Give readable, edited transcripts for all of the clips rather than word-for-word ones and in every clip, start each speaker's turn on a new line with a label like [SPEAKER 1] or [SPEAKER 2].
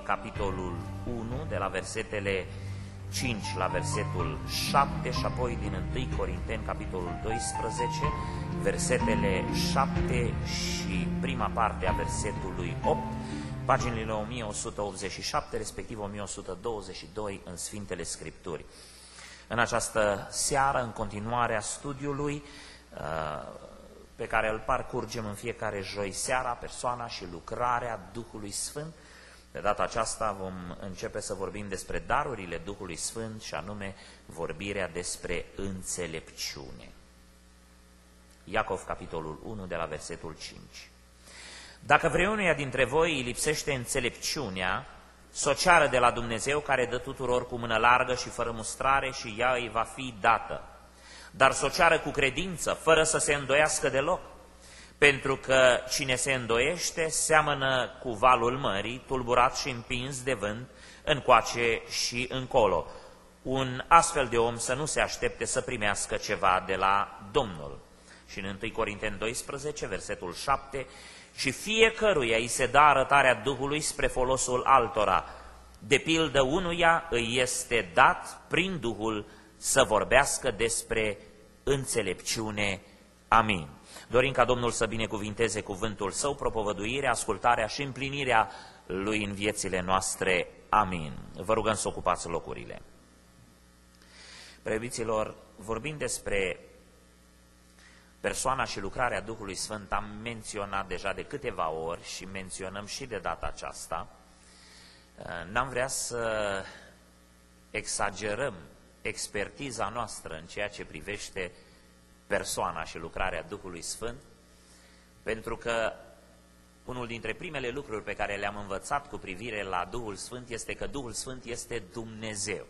[SPEAKER 1] capitolul 1, de la versetele 5 la versetul 7 și apoi din 1 Corinteni, capitolul 12, versetele 7 și prima parte a versetului 8, paginile 1187, respectiv 1122 în Sfintele Scripturi. În această seară, în continuarea studiului pe care îl parcurgem în fiecare joi seara, persoana și lucrarea Duhului Sfânt, de data aceasta vom începe să vorbim despre darurile Duhului Sfânt și anume vorbirea despre înțelepciune. Iacov, capitolul 1, de la versetul 5. Dacă vreunuia dintre voi îi lipsește înțelepciunea, s-o ceară de la Dumnezeu, care dă tuturor cu mână largă și fără mustrare, și ea îi va fi dată. Dar s-o ceară cu credință, fără să se îndoiască deloc, pentru că cine se îndoiește seamănă cu valul mării, tulburat și împins de vânt, încoace și încolo. Un astfel de om să nu se aștepte să primească ceva de la Domnul. Și în 1 Corinteni 12, versetul 7, și fiecăruia îi se dă arătarea Duhului spre folosul altora. De pildă unuia îi este dat prin Duhul să vorbească despre înțelepciune. Amin. Dorim ca Domnul să binecuvinteze cuvântul Său, propovăduirea, ascultarea și împlinirea Lui în viețile noastre. Amin. Vă rugăm să ocupați locurile. Preiubiților, vorbind despre persoana și lucrarea Duhului Sfânt, am menționat deja de câteva ori și menționăm și de data aceasta. N-am vrea să exagerăm expertiza noastră în ceea ce privește persoana și lucrarea Duhului Sfânt, pentru că unul dintre primele lucruri pe care le-am învățat cu privire la Duhul Sfânt este că Duhul Sfânt este Dumnezeu.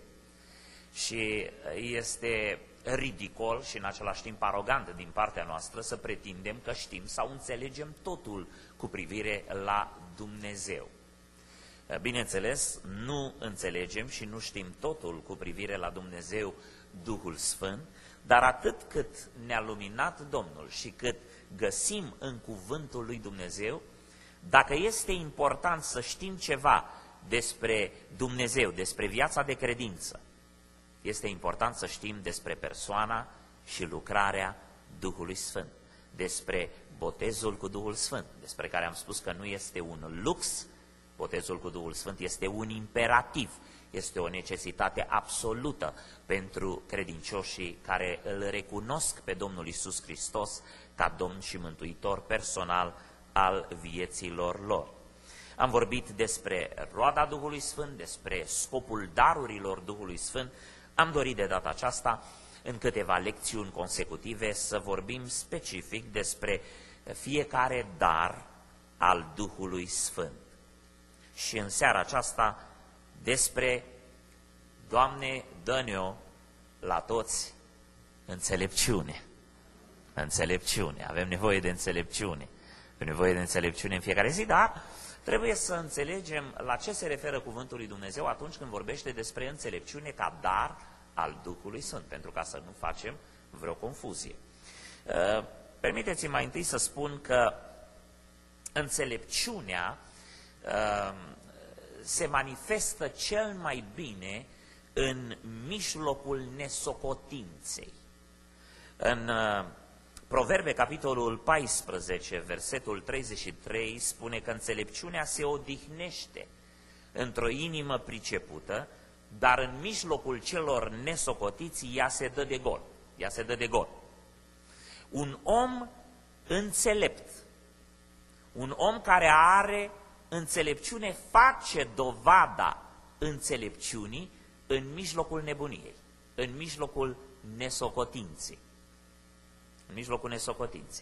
[SPEAKER 1] Și este ridicol și în același timp arogant din partea noastră să pretindem că știm sau înțelegem totul cu privire la Dumnezeu. Bineînțeles, nu înțelegem și nu știm totul cu privire la Dumnezeu, Duhul Sfânt, dar atât cât ne-a luminat Domnul și cât găsim în cuvântul lui Dumnezeu, dacă este important să știm ceva despre Dumnezeu, despre viața de credință, este important să știm despre persoana și lucrarea Duhului Sfânt, despre botezul cu Duhul Sfânt, despre care am spus că nu este un lux. Botezul cu Duhul Sfânt este un imperativ, este o necesitate absolută pentru credincioșii care îl recunosc pe Domnul Iisus Hristos ca Domn și Mântuitor personal al vieților lor. Am vorbit despre roada Duhului Sfânt, despre scopul darurilor Duhului Sfânt. Am dorit de data aceasta, în câteva lecțiuni consecutive, să vorbim specific despre fiecare dar al Duhului Sfânt. Și în seara aceasta despre, Doamne, dă-ne-o la toți înțelepciune. Înțelepciune. Avem nevoie de înțelepciune. Avem nevoie de înțelepciune în fiecare zi, dar trebuie să înțelegem la ce se referă cuvântul lui Dumnezeu atunci când vorbește despre înțelepciune ca dar al Duhului Sfânt, pentru ca să nu facem vreo confuzie. Permiteți-mi mai întâi să spun că înțelepciunea se manifestă cel mai bine în mijlocul nesocotinței. În Proverbe, capitolul 14, versetul 33, spune că înțelepciunea se odihnește într-o inimă pricepută, dar în mijlocul celor nesocotiți ea se dă de gol. Ea se dă de gol. Un om înțelept, un om care are înțelepciune, face dovada înțelepciunii în mijlocul nebuniei, în mijlocul nesocotinței. În mijlocul nesocotinței.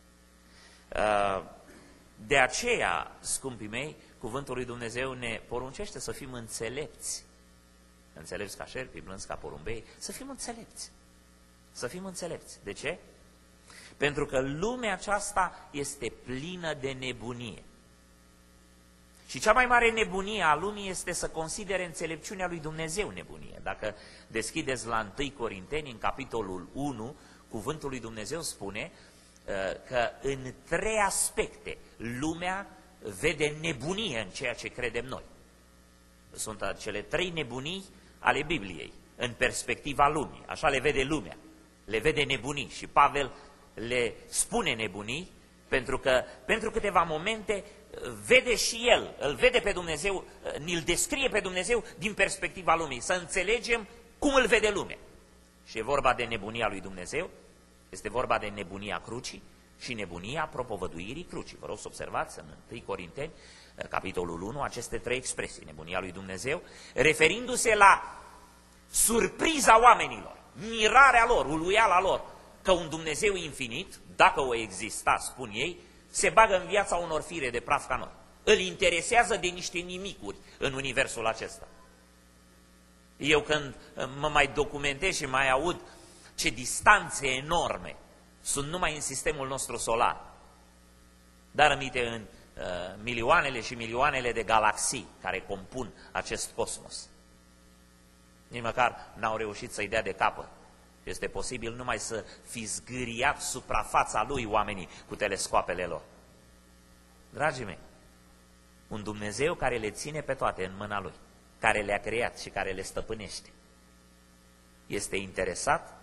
[SPEAKER 1] De aceea, scumpii mei, cuvântul lui Dumnezeu ne poruncește să fim înțelepți. Înțelepți ca șerpii, blânzi ca porumbei, să fim înțelepți. Să fim înțelepți. De ce? Pentru că lumea aceasta este plină de nebunie. Și cea mai mare nebunie a lumii este să considere înțelepciunea lui Dumnezeu nebunie. Dacă deschideți la 1 Corinteni, în capitolul 1, cuvântul lui Dumnezeu spune că în 3 aspecte lumea vede nebunie în ceea ce credem noi. Sunt cele 3 nebunii ale Bibliei, în perspectiva lumii. Așa le vede lumea, le vede nebunii și Pavel le spune nebunii pentru că pentru câteva momente vede și el, îl vede pe Dumnezeu, ni-l descrie pe Dumnezeu din perspectiva lumii, să înțelegem cum îl vede lumea. Și e vorba de nebunia lui Dumnezeu, este vorba de nebunia crucii și nebunia propovăduirii crucii. Vă rog să observați în 1 Corinteni, capitolul 1, aceste 3 expresii, nebunia lui Dumnezeu, referindu-se la surpriza oamenilor, mirarea lor, uluiala lor, că un Dumnezeu infinit, dacă o exista, spun ei, se bagă în viața unor fire de praf ca noi. Îl interesează de niște nimicuri în universul acesta. Eu când mă mai documentez și mai aud ce distanțe enorme sunt numai în sistemul nostru solar, dar aminte în milioanele și milioanele de galaxii care compun acest cosmos. Nici măcar n-au reușit să-i dea de capăt. Este posibil numai să fi zgâriat suprafața lui oamenii cu telescoapele lor. Dragii mei, un Dumnezeu care le ține pe toate în mâna Lui, care le-a creat și care le stăpânește, este interesat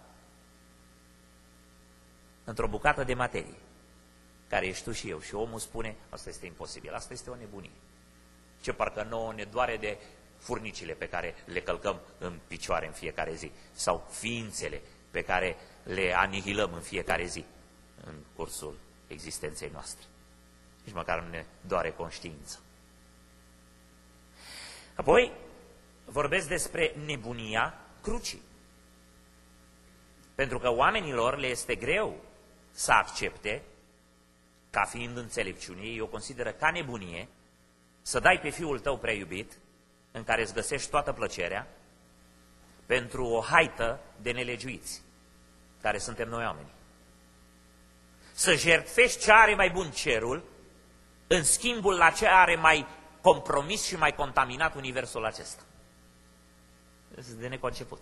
[SPEAKER 1] într-o bucată de materie, care ești tu și eu. Și omul spune, asta este imposibil, asta este o nebunie. Ce parcă nouă ne doare de furnicile pe care le călcăm în picioare în fiecare zi, sau ființele pe care le anihilăm în fiecare zi în cursul existenței noastre. Nici măcar nu ne doare conștiința. Apoi vorbesc despre nebunia crucii. Pentru că oamenilor le este greu să accepte, ca fiind înțelepciune, ei o consideră ca nebunie, să dai pe fiul tău prea iubit, în care îți găsești toată plăcerea, pentru o haită de nelegiuiți, care suntem noi oamenii. Să jertfești ce are mai bun cerul, în schimbul la ce are mai compromis și mai contaminat universul acesta. Este de neconceput.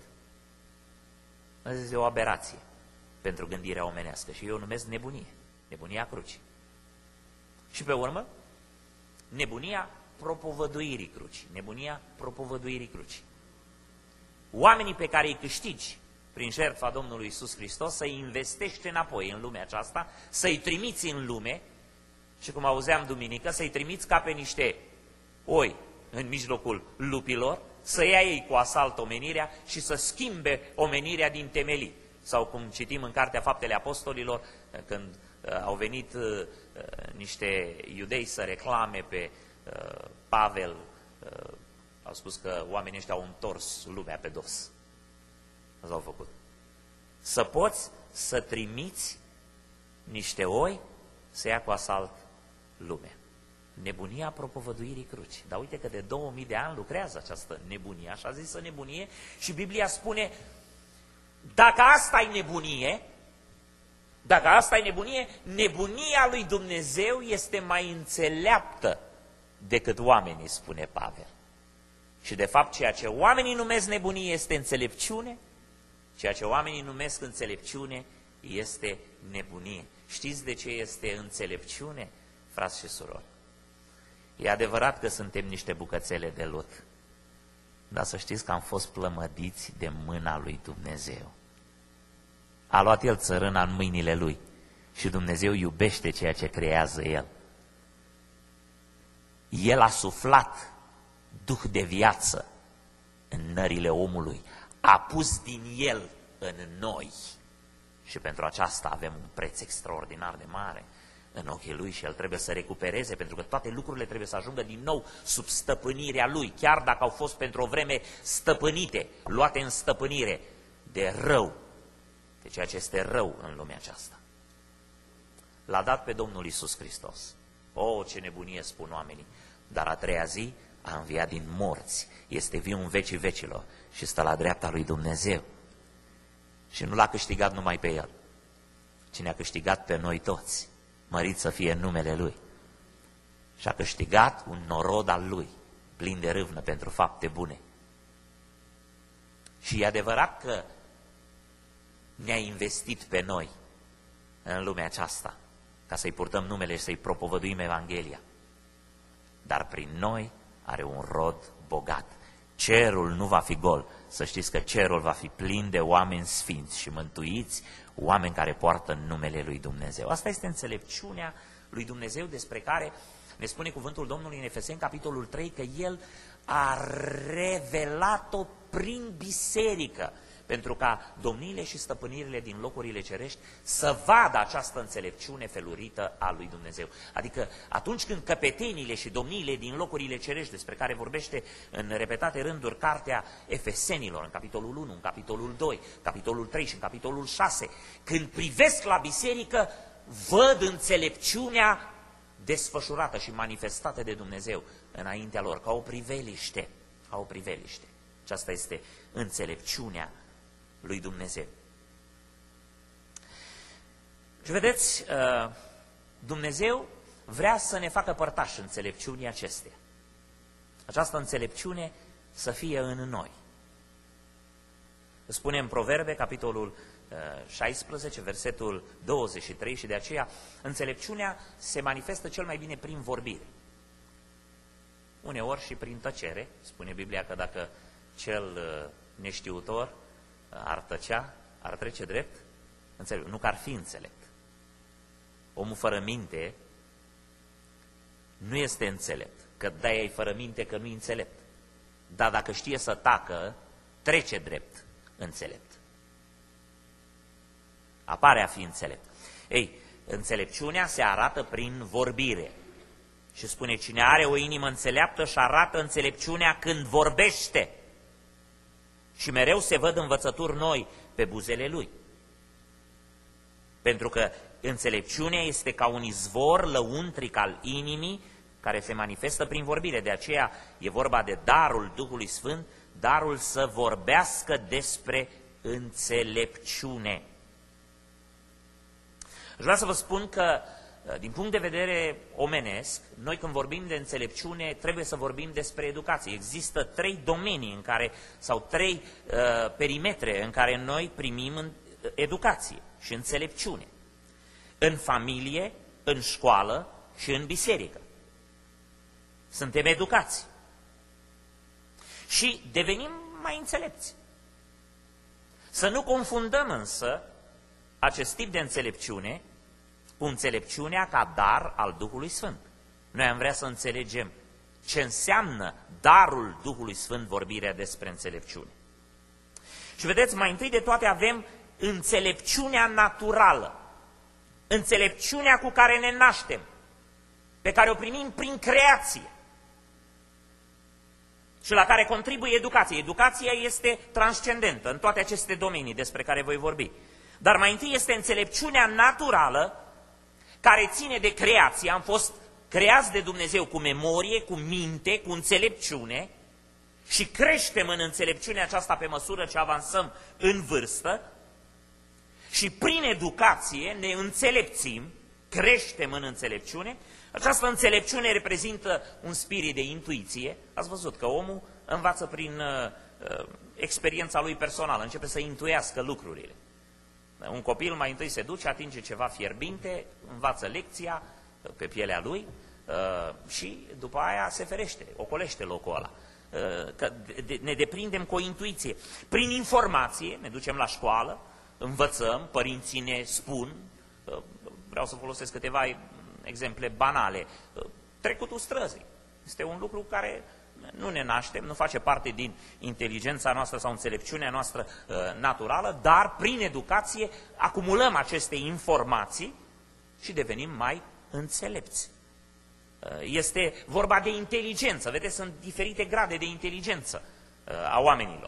[SPEAKER 1] Este o aberație pentru gândirea omenească și eu o numesc nebunie, nebunia crucii. Și pe urmă, nebunia propovăduirii crucii, nebunia propovăduirii crucii. Oamenii pe care îi câștigi prin jertfa Domnului Iisus Hristos, să-i investești înapoi în lumea aceasta, să-i trimiți în lume și, cum auzeam duminică, să-i trimiți ca pe niște oi în mijlocul lupilor, să ia ei cu asalt omenirea și să schimbe omenirea din temelii. Sau cum citim în Cartea Faptele Apostolilor, când au venit niște iudei să reclame pe Pavel, au spus că oamenii ăștia au întors lumea pe dos. Asta au făcut. Să poți să trimiți niște oi să ia cu asalt lumea. Nebunia propovăduirii crucii. Dar uite că de 2000 de ani lucrează această nebunie, așa zisă nebunie, și Biblia spune, dacă asta e nebunie, dacă asta e nebunie, nebunia lui Dumnezeu este mai înțeleaptă decât oamenii, spune Pavel. Și de fapt ceea ce oamenii numesc nebunie este înțelepciune, ceea ce oamenii numesc înțelepciune este nebunie. Știți de ce este înțelepciune, frați și surori? E adevărat că suntem niște bucățele de lut, dar să știți că am fost plămădiți de mâna lui Dumnezeu. A luat El țărâna în mâinile Lui și Dumnezeu iubește ceea ce creează El. El a suflat duh de viață în nările omului, a pus din El în noi și pentru aceasta avem un preț extraordinar de mare în ochii Lui și El trebuie să recupereze, pentru că toate lucrurile trebuie să ajungă din nou sub stăpânirea Lui, chiar dacă au fost pentru o vreme stăpânite, luate în stăpânire de rău, de ceea ce este rău în lumea aceasta. L-a dat pe Domnul Iisus Hristos. O, ce nebunie, spun oamenii, dar a treia zi a înviat din morți, este viu în vecii vecilor și stă la dreapta lui Dumnezeu. Și nu l-a câștigat numai pe El, ci ne-a câștigat pe noi toți, mărit să fie numele Lui. Și a câștigat un norod al Lui, plin de râvnă pentru fapte bune. Și e adevărat că ne-a investit pe noi în lumea aceasta, ca să-i purtăm numele și să-i propovăduim Evanghelia. Dar prin noi are un rod bogat. Cerul nu va fi gol. Să știți că cerul va fi plin de oameni sfinți și mântuiți, oameni care poartă numele lui Dumnezeu. Asta este înțelepciunea lui Dumnezeu despre care ne spune cuvântul Domnului în Efeseni, capitolul 3, că El a revelat-o prin biserică, pentru ca domniile și stăpânirile din locurile cerești să vadă această înțelepciune felurită a lui Dumnezeu. Adică atunci când căpetenile și domniile din locurile cerești, despre care vorbește în repetate rânduri cartea Efesenilor, în capitolul 1, în capitolul 2, capitolul 3 și în capitolul 6, când privesc la biserică, văd înțelepciunea desfășurată și manifestată de Dumnezeu înaintea lor, ca o priveliște, ca o priveliște. Aceasta este înțelepciunea lui Dumnezeu. Și vedeți, Dumnezeu vrea să ne facă părtași înțelepciunii acestea. Această înțelepciune să fie în noi. Spune în Proverbe, capitolul 16, versetul 23, și de aceea înțelepciunea se manifestă cel mai bine prin vorbire. Uneori și prin tăcere. Spune Biblia că dacă cel neștiutor ar tăcea, ar trece drept înțelept. Nu că ar fi înțelept. Omul fără minte nu este înțelept, că de-aia e fără minte că nu e înțelept. Dar dacă știe să tacă, trece drept înțelept. Apare a fi înțelept. Ei, înțelepciunea se arată prin vorbire. Și spune, cine are o inimă înțeleaptă și arată înțelepciunea când vorbește. Și mereu se văd învățături noi pe buzele lui. Pentru că înțelepciunea este ca un izvor lăuntric al inimii care se manifestă prin vorbire. De aceea e vorba de darul Duhului Sfânt, darul să vorbească despre înțelepciune. Aș vrea să vă spun că, din punct de vedere omenesc, noi când vorbim de înțelepciune, trebuie să vorbim despre educație. Există 3 domenii în care, sau 3 perimetre în care noi primim educație și înțelepciune. În familie, în școală și în biserică. Suntem educați. Și devenim mai înțelepți. Să nu confundăm însă acest tip de înțelepciune cu înțelepciunea ca dar al Duhului Sfânt. Noi am vrea să înțelegem ce înseamnă darul Duhului Sfânt, vorbirea despre înțelepciune. Și vedeți, mai întâi de toate avem înțelepciunea naturală, înțelepciunea cu care ne naștem, pe care o primim prin creație și la care contribuie educația. Educația este transcendentă în toate aceste domenii despre care voi vorbi. Dar mai întâi este înțelepciunea naturală care ține de creație. Am fost creați de Dumnezeu cu memorie, cu minte, cu înțelepciune și creștem în înțelepciunea aceasta pe măsură ce avansăm în vârstă și prin educație ne înțelepțim, creștem în înțelepciune. Această înțelepciune reprezintă un spirit de intuiție. Ați văzut că omul învață prin experiența lui personală, începe să intuiască lucrurile. Un copil mai întâi se duce, atinge ceva fierbinte, învață lecția pe pielea lui și după aia se ferește, ocolește locul ăla. Că ne deprindem cu o intuiție. Prin informație, ne ducem la școală, învățăm, părinții ne spun, vreau să folosesc câteva exemple banale, trecutul străzii. Este un lucru care nu ne naștem, nu face parte din inteligența noastră sau înțelepciunea noastră naturală, dar prin educație acumulăm aceste informații și devenim mai înțelepți. Este vorba de inteligență, vedeți, sunt diferite grade de inteligență a oamenilor.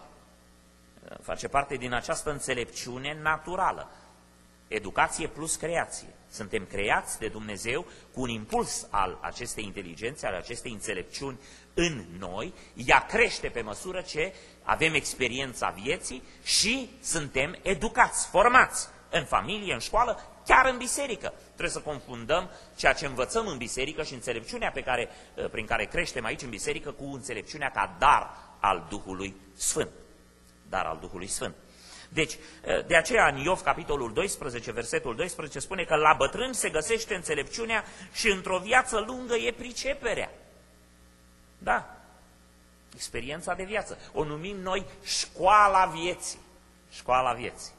[SPEAKER 1] Face parte din această înțelepciune naturală. Educație plus creație. Suntem creați de Dumnezeu cu un impuls al acestei inteligențe, al acestei înțelepciuni în noi. Ea crește pe măsură ce avem experiența vieții și suntem educați, formați în familie, în școală, chiar în biserică. Trebuie să confundăm ceea ce învățăm în biserică și înțelepciunea prin care creștem aici în biserică cu înțelepciunea ca dar al Duhului Sfânt. Dar al Duhului Sfânt. Deci, de aceea în Iov, capitolul 12, versetul 12, spune că la bătrâni se găsește înțelepciunea și într-o viață lungă e priceperea. Da. experiența de viață. O numim noi școala vieții. Școala vieții.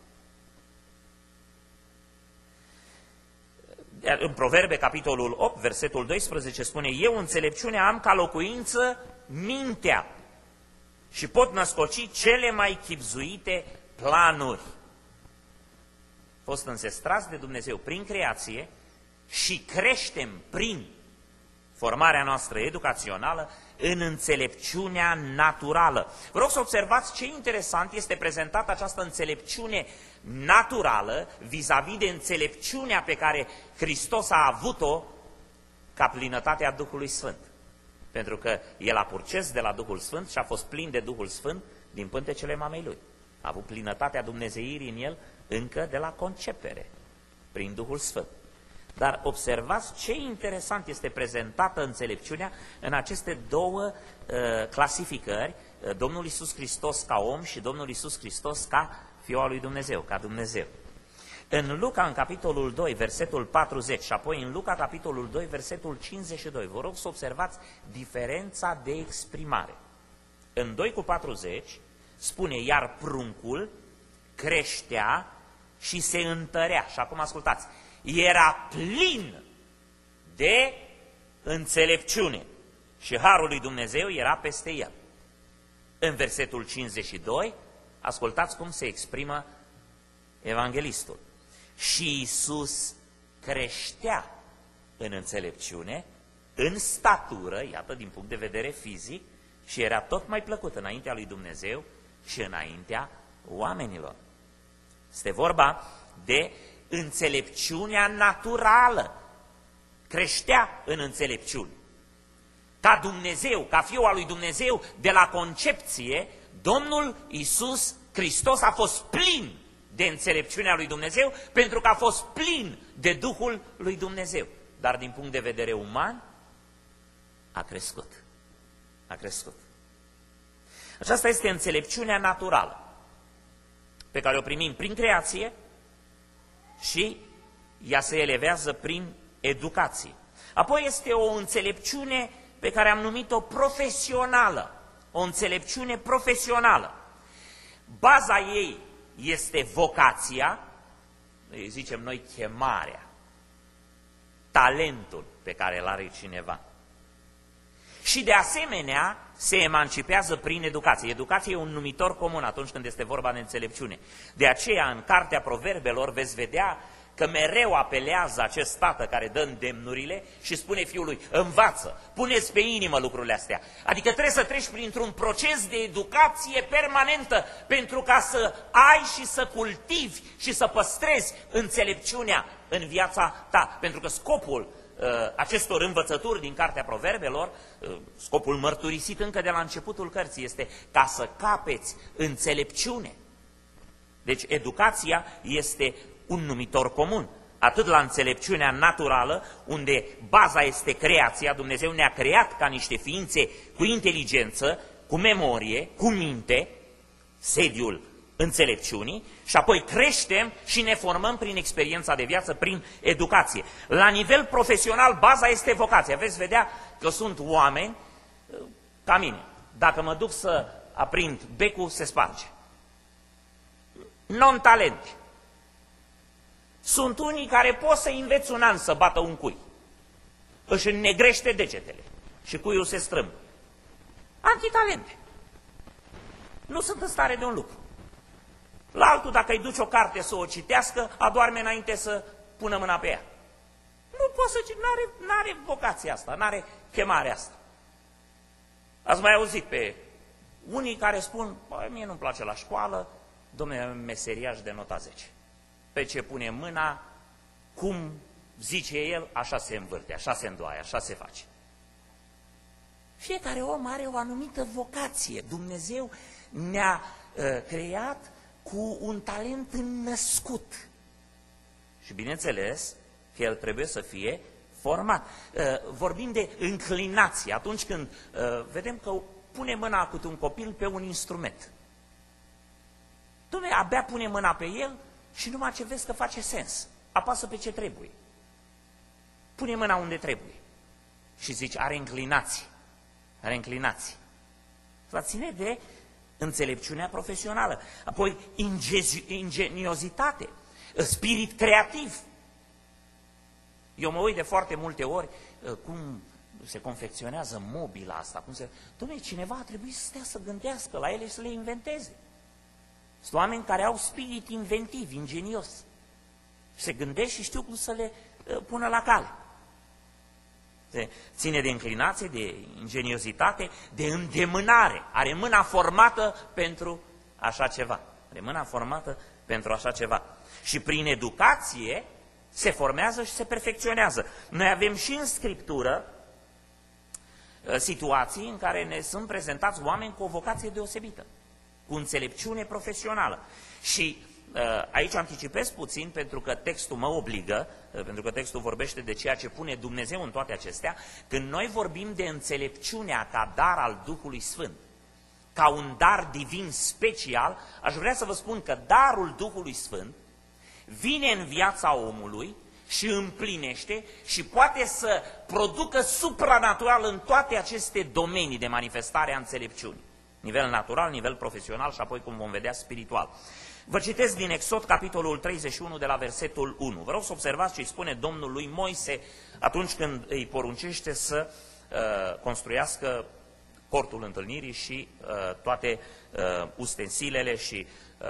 [SPEAKER 1] În Proverbe, capitolul 8, versetul 12, spune: eu înțelepciunea am ca locuință mintea și pot născoci cele mai chibzuite planuri. Fost înzestrați de Dumnezeu prin creație și creștem prin formarea noastră educațională în înțelepciunea naturală. Vă rog să observați ce interesant este prezentată această înțelepciune naturală vis-a-vis de înțelepciunea pe care Hristos a avut-o ca plinătatea Duhului Sfânt. Pentru că El a purces de la Duhul Sfânt și a fost plin de Duhul Sfânt din pântecele mamei Lui. A avut plinătatea dumnezeirii în El încă de la concepere, prin Duhul Sfânt. Dar observați ce interesant este prezentată înțelepciunea în aceste două clasificări, Domnul Iisus Hristos ca om și Domnul Iisus Hristos ca Fiul al lui Dumnezeu, ca Dumnezeu. În Luca, în capitolul 2, versetul 40 și apoi în Luca, capitolul 2, versetul 52, vă rog să observați diferența de exprimare. În 2:40 spune: iar pruncul creștea și se întărea. Și acum ascultați: era plin de înțelepciune și harul lui Dumnezeu era peste el. În versetul 52, ascultați cum se exprimă evanghelistul: și Iisus creștea în înțelepciune, în statură, iată, din punct de vedere fizic, și era tot mai plăcut înaintea lui Dumnezeu și înaintea oamenilor. Este vorba de înțelepciunea naturală. Creștea în înțelepciune. Ca Dumnezeu, ca Fiul al lui Dumnezeu, de la concepție, Domnul Iisus Hristos a fost plin de înțelepciunea lui Dumnezeu, pentru că a fost plin de Duhul lui Dumnezeu. Dar din punct de vedere uman, a crescut. A crescut. Aceasta este înțelepciunea naturală, pe care o primim prin creație și ea se elevează prin educație. Apoi este o înțelepciune pe care am numit-o profesională, o înțelepciune profesională. Baza ei este vocația, îi zicem noi chemarea, talentul pe care îl are cineva. Și de asemenea se emancipează prin educație. Educația e un numitor comun atunci când este vorba de înțelepciune. De aceea în Cartea Proverbelor veți vedea că mereu apelează acest tată care dă îndemnurile și spune fiului: învață, puneți pe inimă lucrurile astea. Adică trebuie să treci printr-un proces de educație permanentă pentru ca să ai și să cultivi și să păstrezi înțelepciunea în viața ta. Pentru că scopul acestor învățături din Cartea Proverbelor, scopul mărturisit încă de la începutul cărții, este ca să capeți înțelepciune. Deci educația este un numitor comun, atât la înțelepciunea naturală, unde baza este creația. Dumnezeu ne-a creat ca niște ființe cu inteligență, cu memorie, cu minte, sediul înțelepciunii, și apoi creștem și ne formăm prin experiența de viață, prin educație. La nivel profesional, baza este vocația. Veți vedea că sunt oameni ca mine. Dacă mă duc să aprind becul, se sparge. Non-talenti. Sunt unii care pot să înveți un an să bată un cui. Își înnegrește degetele și cuiul se strâmbă. Antitalente. Nu sunt în stare de un lucru. La altul, dacă îi duci o carte să o citească, adorme înainte să pună mâna pe ea. Nu poate să citească, n-are vocația asta, n-are chemarea asta. Ați mai auzit pe unii care spun: mie nu-mi place la școală, dom'le, meseriaș de nota 10. Pe ce pune mâna, cum zice el, așa se învârte, așa se îndoaie, așa se face. Fiecare om are o anumită vocație. Dumnezeu ne-a creat cu un talent înnăscut. Și bineînțeles că el trebuie să fie format. Vorbim de înclinație. Atunci când vedem că pune mâna câte un copil pe un instrument. Dom'le, abia pune mâna pe el și numai ce vezi că face sens. Apasă pe ce trebuie. Pune mâna unde trebuie. Și zici, are înclinații. Are înclinații. Va ține de înțelepciunea profesională. Apoi ingeniozitate, spirit creativ. Eu mă uit de foarte multe ori cum se confecționează mobila asta. Dom'le, cineva a trebuit să stea să gândească la ele și să le inventeze. Sunt oameni care au spirit inventiv, ingenios. Se gândesc și știu cum să le pună la cale. Se ține de inclinație, de ingeniozitate, de îndemânare. Are mâna formată pentru așa ceva. Are mâna formată pentru așa ceva. Și prin educație se formează și se perfecționează. Noi avem și în Scriptură situații în care ne sunt prezentați oameni cu o vocație deosebită, cu înțelepciune profesională. Și aici anticipez puțin pentru că textul mă obligă, pentru că textul vorbește de ceea ce pune Dumnezeu în toate acestea. Când noi vorbim de înțelepciunea ca dar al Duhului Sfânt, ca un dar divin special, aș vrea să vă spun că darul Duhului Sfânt vine în viața omului și împlinește și poate să producă supranatural în toate aceste domenii de manifestare a înțelepciunii. Nivel natural, nivel profesional și apoi, cum vom vedea, spiritual. Vă citesc din Exod, capitolul 31, de la versetul 1. Vă rog să observați ce îi spune Domnul lui Moise atunci când îi poruncește să construiască cortul întâlnirii și toate ustensilele și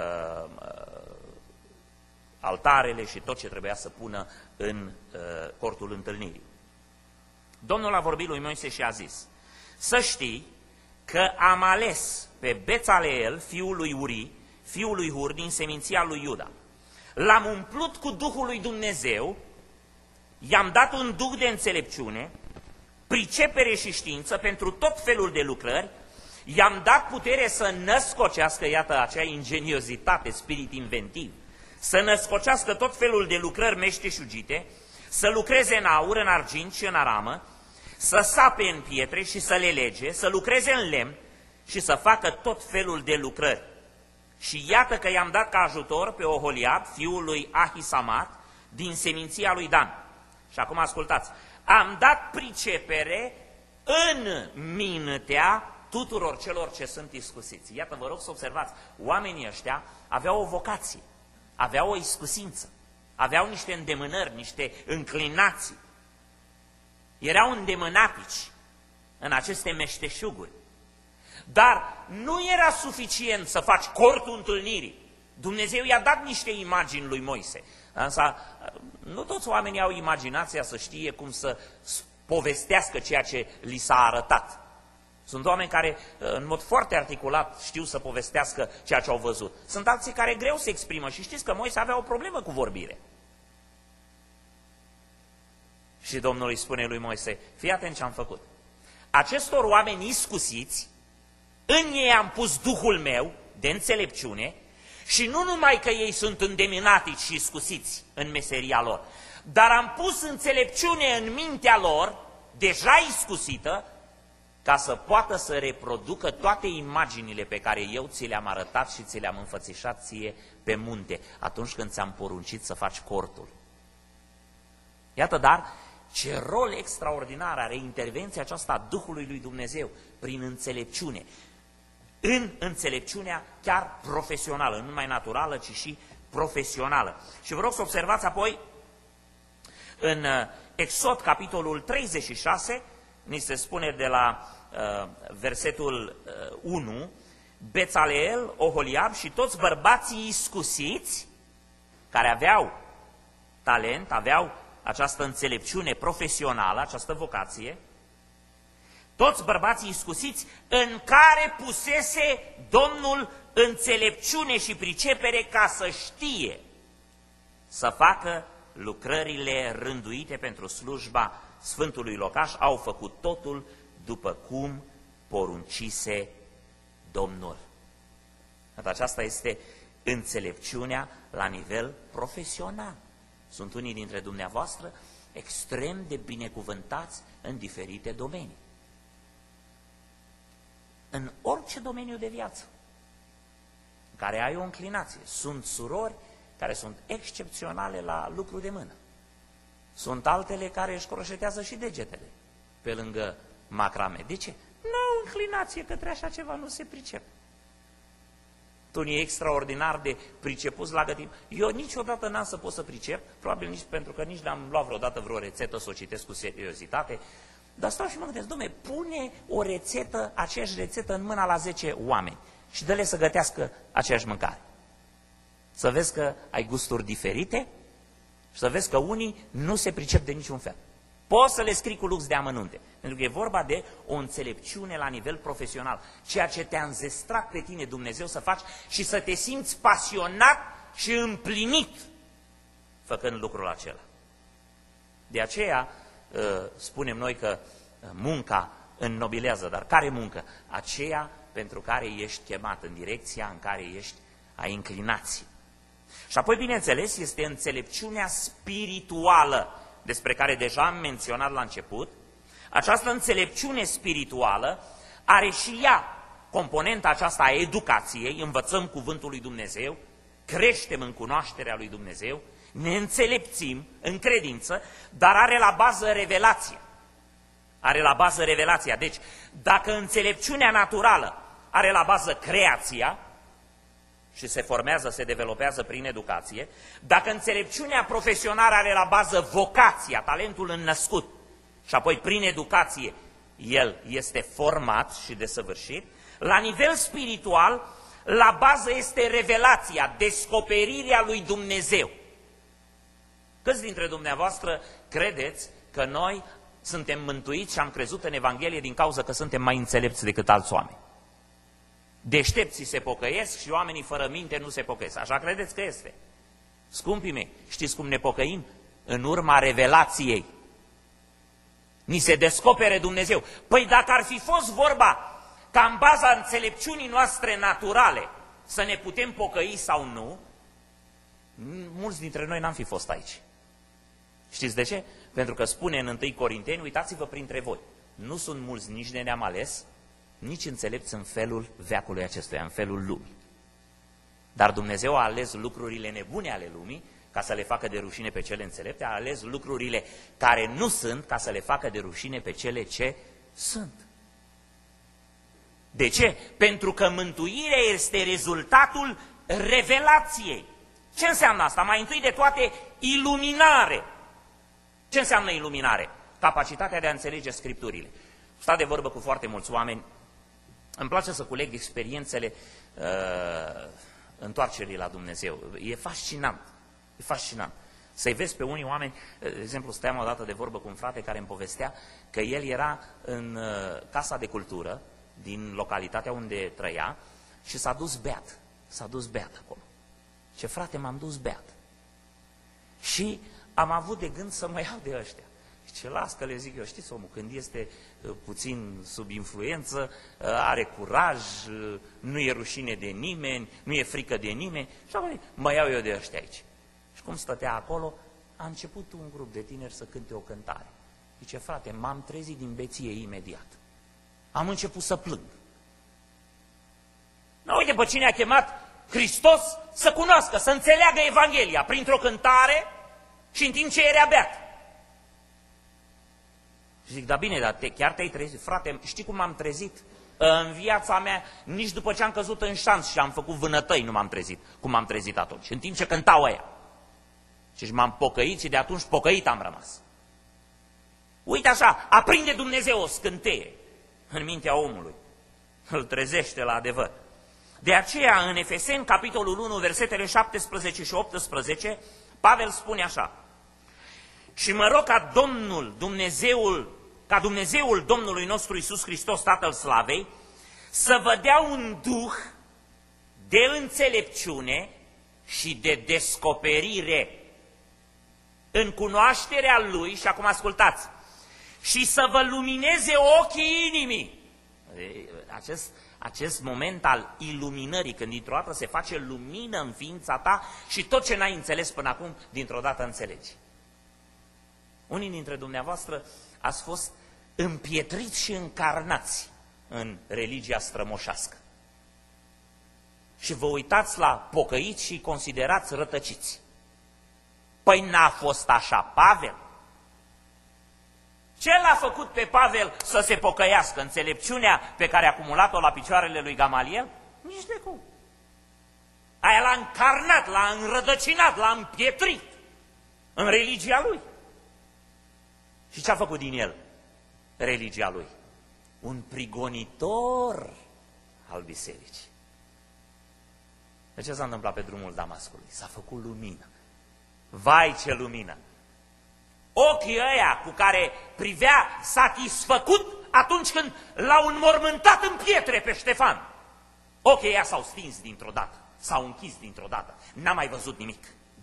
[SPEAKER 1] altarele și tot ce trebuia să pună în cortul întâlnirii. Domnul a vorbit lui Moise și a zis: să știi că am ales pe Bețaleel, fiul lui Uri, fiul lui Hur, din seminția lui Iuda. L-am umplut cu Duhul lui Dumnezeu, i-am dat un duh de înțelepciune, pricepere și știință pentru tot felul de lucrări, i-am dat putere să născocească, iată acea ingeniozitate, spirit inventiv, să născocească tot felul de lucrări meșteșugite, să lucreze în aur, în argint și în aramă, să sape în pietre și să le lege, să lucreze în lemn și să facă tot felul de lucrări. Și iată că i-am dat ca ajutor pe Oholiab, fiul lui Ahisamat, din seminția lui Dan. Și acum ascultați, am dat pricepere în mintea tuturor celor ce sunt iscusiți. Iată, vă rog să observați, oamenii ăștia aveau o vocație, aveau o iscusință, aveau niște îndemânări, niște înclinații. Erau îndemânatici în aceste meșteșuguri. Dar nu era suficient să faci cortul întâlnirii. Dumnezeu i-a dat niște imagini lui Moise. Însă nu toți oamenii au imaginația să știe cum să povestească ceea ce li s-a arătat. Sunt oameni care în mod foarte articulat știu să povestească ceea ce au văzut. Sunt alții care greu se exprimă și știți că Moise avea o problemă cu vorbire. Și Domnul îi spune lui Moise: fii atent ce am făcut. Acestor oameni iscusiți, în ei am pus Duhul meu de înțelepciune și nu numai că ei sunt îndemânatici și iscusiți în meseria lor, dar am pus înțelepciune în mintea lor, deja iscusită, ca să poată să reproducă toate imaginile pe care eu ți le-am arătat și ți le-am înfățișat ție pe munte, atunci când ți-am poruncit să faci cortul. Iată, dar, ce rol extraordinar are intervenția aceasta a Duhului lui Dumnezeu prin înțelepciune. În înțelepciunea chiar profesională, nu numai naturală, ci și profesională. Și vă rog să observați apoi în Exod, capitolul 36, ni se spune de la versetul 1, Bețaleel, Oholiab și toți bărbații iscusiți, care aveau talent, aveau această înțelepciune profesională, această vocație, toți bărbații iscusiți în care pusese Domnul înțelepciune și pricepere ca să știe să facă lucrările rânduite pentru slujba Sfântului Locaș, au făcut totul după cum poruncise Domnul. Aceasta este înțelepciunea la nivel profesional. Sunt unii dintre dumneavoastră extrem de binecuvântați în diferite domenii. În orice domeniu de viață în care ai o înclinație. Sunt surori care sunt excepționale la lucru de mână. Sunt altele care își croșetează și degetele pe lângă macrame. De ce? Nu înclinație către așa ceva, nu se pricep. Unii extraordinar de pricepuți la gătim. Eu niciodată n-am să pot să pricep, probabil nici pentru că nici n-am luat vreodată vreo rețetă să o citesc cu seriozitate, dar stau și mă gândesc, dom'le, pune o rețetă, aceeași rețetă în mâna la 10 oameni și dă-le să gătească aceeași mâncare. Să vezi că ai gusturi diferite și să vezi că unii nu se pricep de niciun fel. Poți să le scrii cu lux de amănunte, pentru că e vorba de o înțelepciune la nivel profesional, ceea ce te-a înzestrat pe tine Dumnezeu să faci și să te simți pasionat și împlinit făcând lucrul acela. De aceea spunem noi că munca înnobilează, dar care muncă? Aceea pentru care ești chemat, în direcția în care ești a inclinații. Și apoi, bineînțeles, este înțelepciunea spirituală, despre care deja am menționat la început. Această înțelepciune spirituală are și ea componenta aceasta a educației, învățăm cuvântul lui Dumnezeu, creștem în cunoașterea lui Dumnezeu, ne înțelepțim în credință, dar are la bază revelația. Are la bază revelația. Deci, dacă înțelepciunea naturală are la bază creația și se formează, se developează prin educație, dacă înțelepciunea profesională are la bază vocația, talentul înnăscut, și apoi prin educație el este format și desăvârșit, la nivel spiritual, la bază este revelația, descoperirea lui Dumnezeu. Câți dintre dumneavoastră credeți că noi suntem mântuiți și am crezut în Evanghelie din cauza că suntem mai înțelepți decât alți oameni? Deștepții se pocăiesc și oamenii fără minte nu se pocăiesc. Așa credeți că este? Scumpii mei, știți cum ne pocăim? În urma revelației. Ni se descopere Dumnezeu. Păi dacă ar fi fost vorba ca în baza înțelepciunii noastre naturale să ne putem pocăi sau nu, mulți dintre noi n-am fi fost aici. Știți de ce? Pentru că spune în 1 Corinteni, uitați-vă printre voi, nu sunt mulți nici de ne-am ales, nici înțelepți în felul veacului acestuia, în felul lumii. Dar Dumnezeu a ales lucrurile nebune ale lumii ca să le facă de rușine pe cele înțelepte, a ales lucrurile care nu sunt ca să le facă de rușine pe cele ce sunt. De ce? Pentru că mântuirea este rezultatul revelației. Ce înseamnă asta? Mai întâi de toate, iluminare. Ce înseamnă iluminare? Capacitatea de a înțelege Scripturile. Stau de vorbă cu foarte mulți oameni. Îmi place să culeg experiențele întoarcerii la Dumnezeu. E fascinant. E fascinant. Să-i vezi pe unii oameni, de exemplu, stăteam odată de vorbă cu un frate care îmi povestea că el era în casa de cultură din localitatea unde trăia și s-a dus beat. S-a dus beat acolo. Ce frate, m-am dus beat. Și am avut de gând să mă iau de ăștia. Ce las că le zic eu, știți omul, când este puțin sub influență, are curaj, nu e rușine de nimeni, nu e frică de nimeni, și apoi mă iau eu de ăștia aici. Și cum stătea acolo, a început un grup de tineri să cânte o cântare. Zice, frate, m-am trezit din beție imediat. Am început să plâng. Nu, uite pe cine a chemat Hristos să cunoască, să înțeleagă Evanghelia printr-o cântare și în timp ce era beat. Și zic, da bine, dar chiar te-ai trezit? Frate, știi cum m-am trezit? În viața mea, nici după ce am căzut în șanț și am făcut vânătăi, nu m-am trezit, cum m-am trezit atunci, în timp ce cântau ăia. Și m-am pocăit și de atunci pocăit am rămas. Uite așa, aprinde Dumnezeu o scânteie în mintea omului. Îl trezește la adevăr. De aceea, în Efeseni, capitolul 1, versetele 17 și 18, Pavel spune așa: și mă rog ca Dumnezeul Domnului nostru Iisus Hristos, Tatăl Slavei, să vă dea un duh de înțelepciune și de descoperire în cunoașterea Lui, și acum ascultați, și să vă lumineze ochii inimii. Acest moment al iluminării, când dintr-o dată se face lumină în ființa ta și tot ce n-ai înțeles până acum, dintr-o dată înțelegi. Unii dintre dumneavoastră ați fost împietriți și încarnați în religia strămoșească. Și vă uitați la pocăiți și îi considerați rătăciți. Păi n-a fost așa Pavel? Ce l-a făcut pe Pavel să se pocăiască? Înțelepciunea pe care a acumulat-o la picioarele lui Gamaliel? Nici de cum. Aia l-a încarnat, l-a înrădăcinat, l-a împietrit în religia lui. Și ce a făcut din el religia lui? Un prigonitor al bisericii. De ce s-a întâmplat pe drumul Damascului? S-a făcut lumină. Vai ce lumină! Ochii ăia cu care privea satisfăcut atunci când l-au înmormântat în pietre pe Ștefan. Ochii ăia s-au stins dintr-o dată, s-au închis dintr-o dată, n-a mai văzut nimic.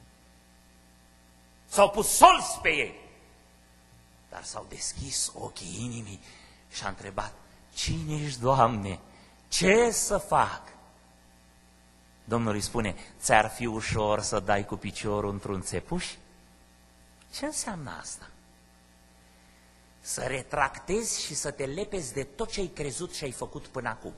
[SPEAKER 1] S-au pus solzi pe ei, dar s-au deschis ochii inimii și a întrebat, cine ești, Doamne? Ce să fac? Domnul îi spune, ți-ar fi ușor să dai cu piciorul într-un țepuș? Ce înseamnă asta? Să retractezi și să te lepezi de tot ce ai crezut și ai făcut până acum.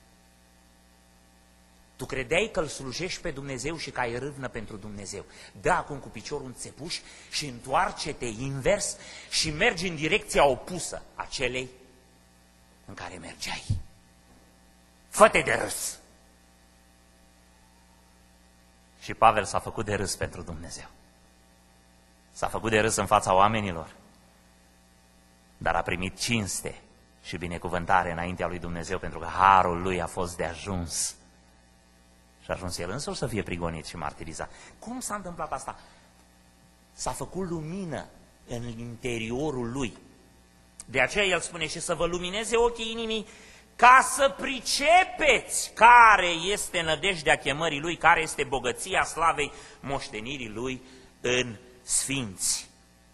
[SPEAKER 1] Tu credeai că îl slujești pe Dumnezeu și că ai râvnă pentru Dumnezeu. Dă acum cu piciorul în țepuș și întoarce-te invers și mergi în direcția opusă a celei în care mergeai. Fă-te de râs. Și Pavel s-a făcut de râs pentru Dumnezeu. S-a făcut de râs în fața oamenilor, dar a primit cinste și binecuvântare înaintea lui Dumnezeu, pentru că harul lui a fost de ajuns. Și a ajuns el însuși să fie prigonit și martirizat. Cum s-a întâmplat asta? S-a făcut lumină în interiorul lui. De aceea el spune și să vă lumineze ochii inimii ca să pricepeți care este nădejdea chemării lui, care este bogăția slavei moștenirii lui în sfinți.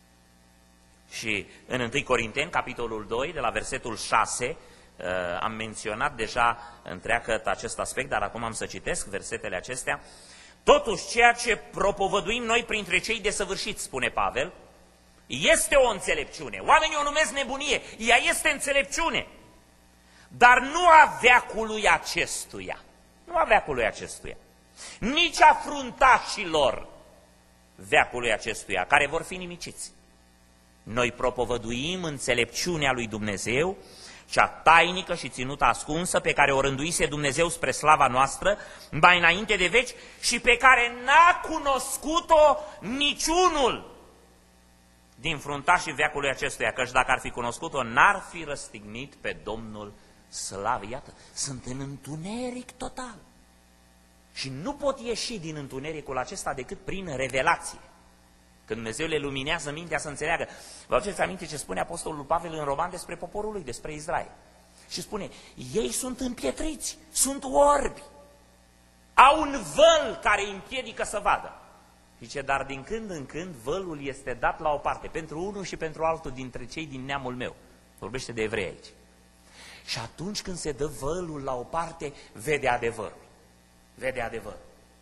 [SPEAKER 1] Și în 1 Corinteni, capitolul 2, de la versetul 6, am menționat deja întreagă acest aspect, dar acum am să citesc versetele acestea. Totuși, ceea ce propovăduim noi printre cei desăvârșiți, spune Pavel, este o înțelepciune. Oamenii o numesc nebunie, ea este înțelepciune. Dar nu a veacului acestuia, nu a veacului acestuia, nici a fruntașilor veacului acestuia, care vor fi nimiciți. Noi propovăduim înțelepciunea lui Dumnezeu, cea tainică și ținută ascunsă, pe care o rânduise Dumnezeu spre slava noastră, mai înainte de veci, și pe care n-a cunoscut-o niciunul din fruntașii veacului acestuia, căci dacă ar fi cunoscut-o, n-ar fi răstignit pe Domnul slavei. Iată, sunt în întuneric total. Și nu pot ieși din întunericul acesta decât prin revelație. Când Dumnezeu le luminează mintea să înțeleagă. Vă aduceți aminte ce spune Apostolul Pavel în Roman despre poporul lui, despre Israel. Și spune, ei sunt împietriți, sunt orbi, au un văl care îi împiedică să vadă. Zice, dar din când în când vălul este dat la o parte, pentru unul și pentru altul dintre cei din neamul meu. Vorbește de evrei aici. Și atunci când se dă vălul la o parte, vede adevărul. Vede adevărul.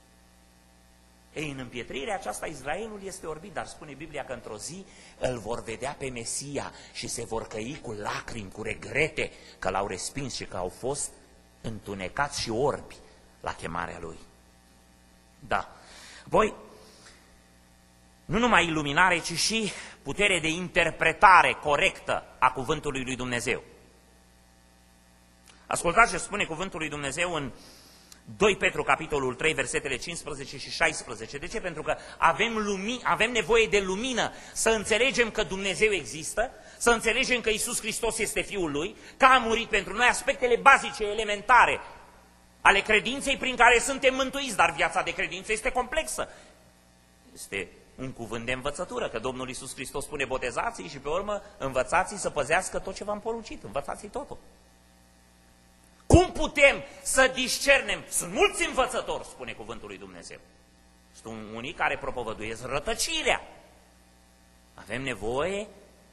[SPEAKER 1] Ei, în împietrirea aceasta Israelul este orbit, dar spune Biblia că într-o zi îl vor vedea pe Mesia și se vor căi cu lacrimi, cu regrete că l-au respins și că au fost întunecați și orbi la chemarea lui. Da. Apoi, nu numai iluminare, ci și putere de interpretare corectă a cuvântului lui Dumnezeu. Ascultați ce spune cuvântul lui Dumnezeu în 2 Petru, capitolul 3, versetele 15 și 16. De ce? Pentru că avem nevoie de lumină să înțelegem că Dumnezeu există, să înțelegem că Iisus Hristos este Fiul Lui, că a murit pentru noi, aspectele bazice, elementare ale credinței prin care suntem mântuiți, dar viața de credință este complexă. Este un cuvânt de învățătură, că Domnul Iisus Hristos spune botezați-i și pe urmă învățați-i să păzească tot ce v-am poruncit, învățați-i totul. Cum putem să discernem? Sunt mulți învățători, spune cuvântul lui Dumnezeu. Sunt unii care propovăduiesc rătăcirea. Avem nevoie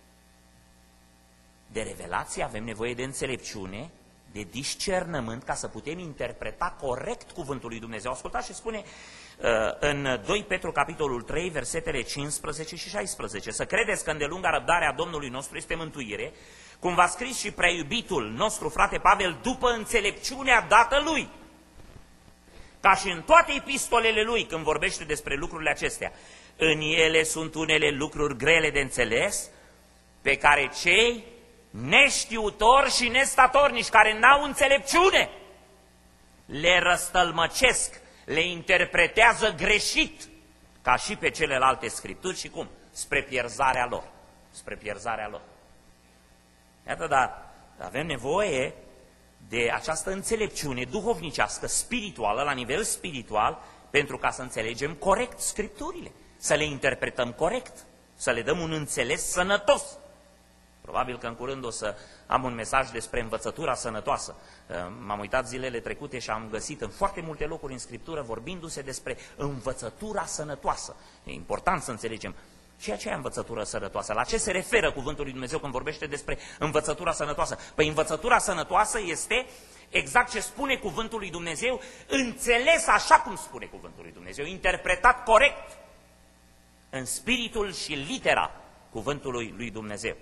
[SPEAKER 1] de revelație, avem nevoie de înțelepciune, de discernământ, ca să putem interpreta corect cuvântul lui Dumnezeu. Ascultați ce spune în 2 Petru, capitolul 3, versetele 15 și 16. Să credeți că îndelunga răbdarea Domnului nostru este mântuire, cum v-a scris și prea iubitul nostru frate Pavel, după înțelepciunea dată lui. Ca și în toate epistolele lui, când vorbește despre lucrurile acestea, în ele sunt unele lucruri grele de înțeles, pe care cei neștiutori și nestatornici, care n-au înțelepciune, le răstălmăcesc, le interpretează greșit, ca și pe celelalte Scripturi și cum? Spre pierzarea lor. Spre pierzarea lor. Iată, dar avem nevoie de această înțelepciune duhovnicească, spirituală, la nivel spiritual, pentru ca să înțelegem corect Scripturile, să le interpretăm corect, să le dăm un înțeles sănătos. Probabil că în curând o să am un mesaj despre învățătura sănătoasă. M-am uitat zilele trecute și am găsit în foarte multe locuri în Scriptură vorbindu-se despre învățătura sănătoasă. E important să înțelegem ceea ce e învățătură sănătoasă. La ce se referă cuvântul lui Dumnezeu când vorbește despre învățătura sănătoasă? Păi învățătura sănătoasă este exact ce spune cuvântul lui Dumnezeu, înțeles așa cum spune cuvântul lui Dumnezeu, interpretat corect în spiritul și litera cuvântului lui Dumnezeu.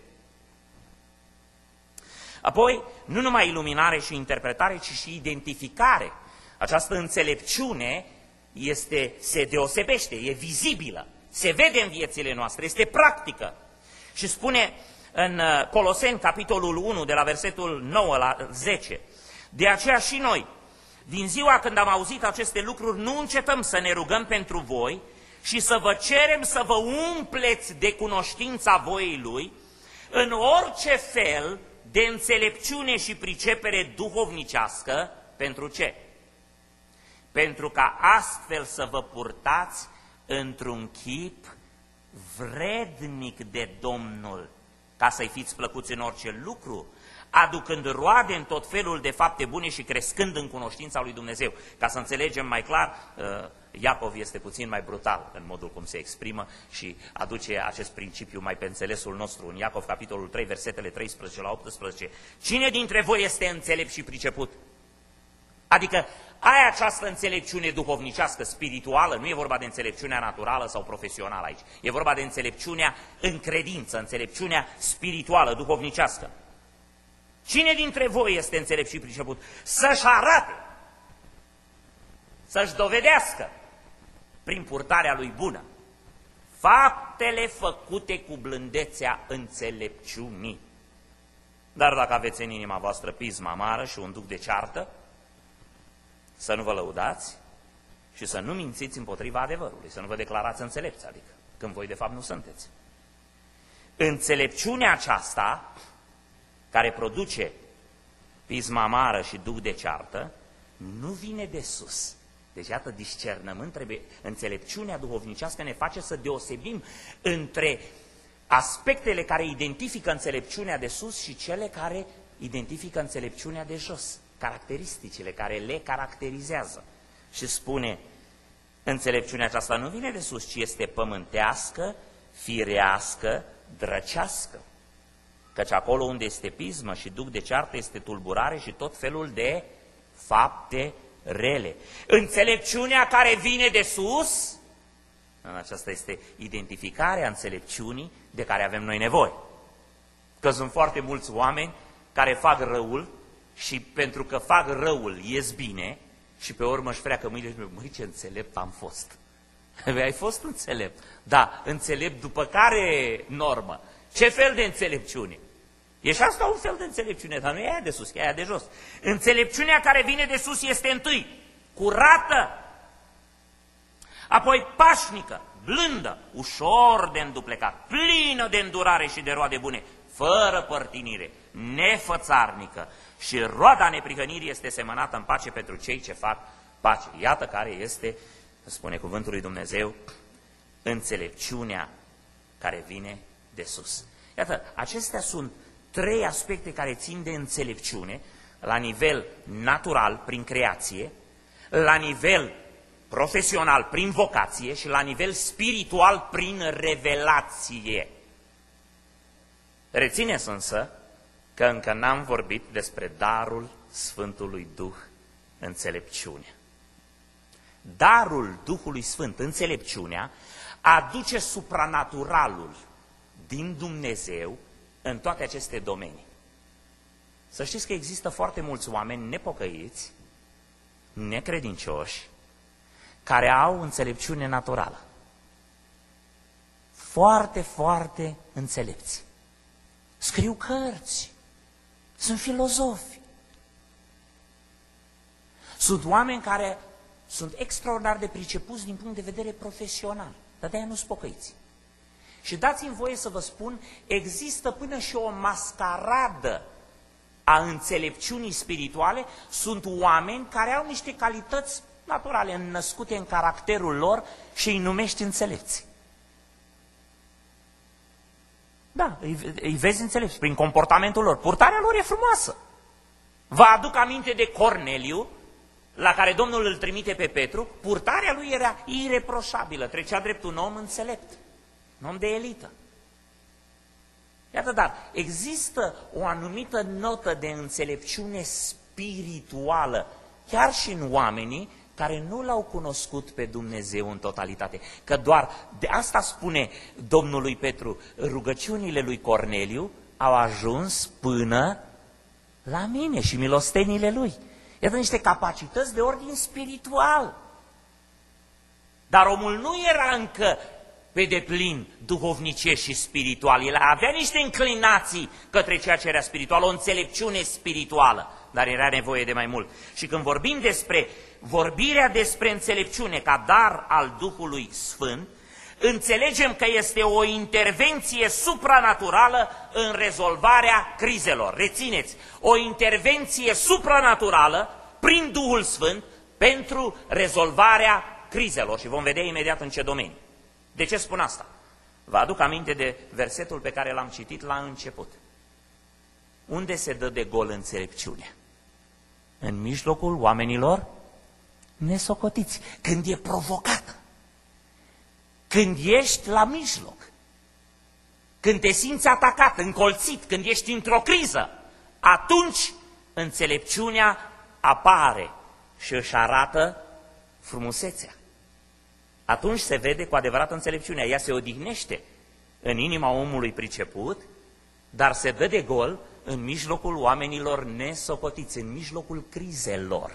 [SPEAKER 1] Apoi, nu numai iluminare și interpretare, ci și identificare. Această înțelepciune se deosebește, e vizibilă, se vede în viețile noastre, este practică. Și spune în Coloseni, capitolul 1, de la versetul 9 la 10, de aceea și noi, din ziua când am auzit aceste lucruri, nu începem să ne rugăm pentru voi și să vă cerem să vă umpleți de cunoștința voiei Lui, în orice fel de înțelepciune și pricepere duhovnicească. Pentru ce? Pentru ca astfel să vă purtați într-un chip vrednic de Domnul, ca să-i fiți plăcuți în orice lucru, aducând roade în tot felul de fapte bune și crescând în cunoștința lui Dumnezeu. Ca să înțelegem mai clar, Iacov este puțin mai brutal în modul cum se exprimă și aduce acest principiu mai pe înțelesul nostru. În Iacov, capitolul 3, versetele 13 la 18, cine dintre voi este înțelept și priceput? Adică ai această înțelepciune duhovnicească, spirituală, nu e vorba de înțelepciunea naturală sau profesională aici, e vorba de înțelepciunea în credință, înțelepciunea spirituală, duhovnicească. Cine dintre voi este înțelept și priceput? Să-și arate, să-și dovedească prin purtarea lui bună faptele făcute cu blândețea înțelepciunii. Dar dacă aveți în inima voastră pismă amară și un duc de ceartă, să nu vă lăudați și să nu mințiți împotriva adevărului, să nu vă declarați înțelepți, adică când voi de fapt nu sunteți. Înțelepciunea aceasta, care produce pismă amară și duc de ceartă, nu vine de sus. Deci, iată, discernământ trebuie, înțelepciunea duhovnicească ne face să deosebim între aspectele care identifică înțelepciunea de sus și cele care identifică înțelepciunea de jos, caracteristicile care le caracterizează. Și spune, înțelepciunea aceasta nu vine de sus, ci este pământească, firească, drăcească. Căci acolo unde este pismă și duc de ceartă este tulburare și tot felul de fapte rele. Înțelepciunea care vine de sus, aceasta este identificarea înțelepciunii de care avem noi nevoie. Că sunt foarte mulți oameni care fac răul și pentru că fac răul ies bine și pe urmă își freacă mâinile și spune, măi, ce înțelept am fost. Ai fost înțelept. Da, înțelept după care normă? Ce fel de înțelepciune? E și asta un fel de înțelepciune, dar nu e aia de sus, e aia de jos. Înțelepciunea care vine de sus este întâi curată, apoi pașnică, blândă, ușor de înduplecat, plină de îndurare și de roade bune, fără părtinire, nefățarnică, și roada neprihănirii este semănată în pace pentru cei ce fac pace. Iată care este, spune cuvântul lui Dumnezeu, înțelepciunea care vine de sus. Iată, acestea sunt trei aspecte care țin de înțelepciune, la nivel natural, prin creație, la nivel profesional, prin vocație și la nivel spiritual, prin revelație. Rețineți însă că încă n-am vorbit despre darul Sfântului Duh, înțelepciunea. Darul Duhului Sfânt, înțelepciunea, aduce supranaturalul din Dumnezeu în toate aceste domenii. Să știți că există foarte mulți oameni nepocăiți, necredincioși, care au înțelepciune naturală. Foarte, foarte înțelepți. scriu cărți, sunt filozofi. Sunt oameni care sunt extraordinar de pricepuți din punct de vedere profesional, dar de-aia nu-s pocăiți. Și dați-mi voie să vă spun, există până și o mascaradă a înțelepciunii spirituale. Sunt oameni care au niște calități naturale, născute în caracterul lor și îi numești înțelepți. Da, îi vezi înțelepți prin comportamentul lor. Purtarea lor e frumoasă. Vă aduc aminte de Corneliu, la care Domnul îl trimite pe Petru. Purtarea lui era ireproșabilă, trecea drept un om înțelept, un om de elită. Iată, dar există o anumită notă de înțelepciune spirituală, chiar și în oamenii care nu l-au cunoscut pe Dumnezeu în totalitate. Că doar de asta spune Domnului Petru, rugăciunile lui Corneliu au ajuns până la mine și milostenile lui. Iată niște capacități de ordin spiritual. Dar omul nu era încă pe deplin duhovnicesc și spiritual. El avea niște înclinații către ceea ce era spiritual, o înțelepciune spirituală, dar era nevoie de mai mult. Și când vorbim despre vorbirea despre înțelepciune ca dar al Duhului Sfânt, înțelegem că este o intervenție supranaturală în rezolvarea crizelor. Rețineți, o intervenție supranaturală prin Duhul Sfânt pentru rezolvarea crizelor. Și vom vedea imediat în ce domeniu. De ce spun asta? Vă aduc aminte de versetul pe care l-am citit la început. Unde se dă de gol înțelepciunea? În mijlocul oamenilor nesocotiți, când e provocată, când ești la mijloc, când te simți atacat, încolțit, când ești într-o criză, atunci înțelepciunea apare și își arată frumusețea. Atunci se vede cu adevărat înțelepciunea. Ea se odihnește în inima omului priceput, dar se dă de gol în mijlocul oamenilor nesocotiți, în mijlocul crizelor.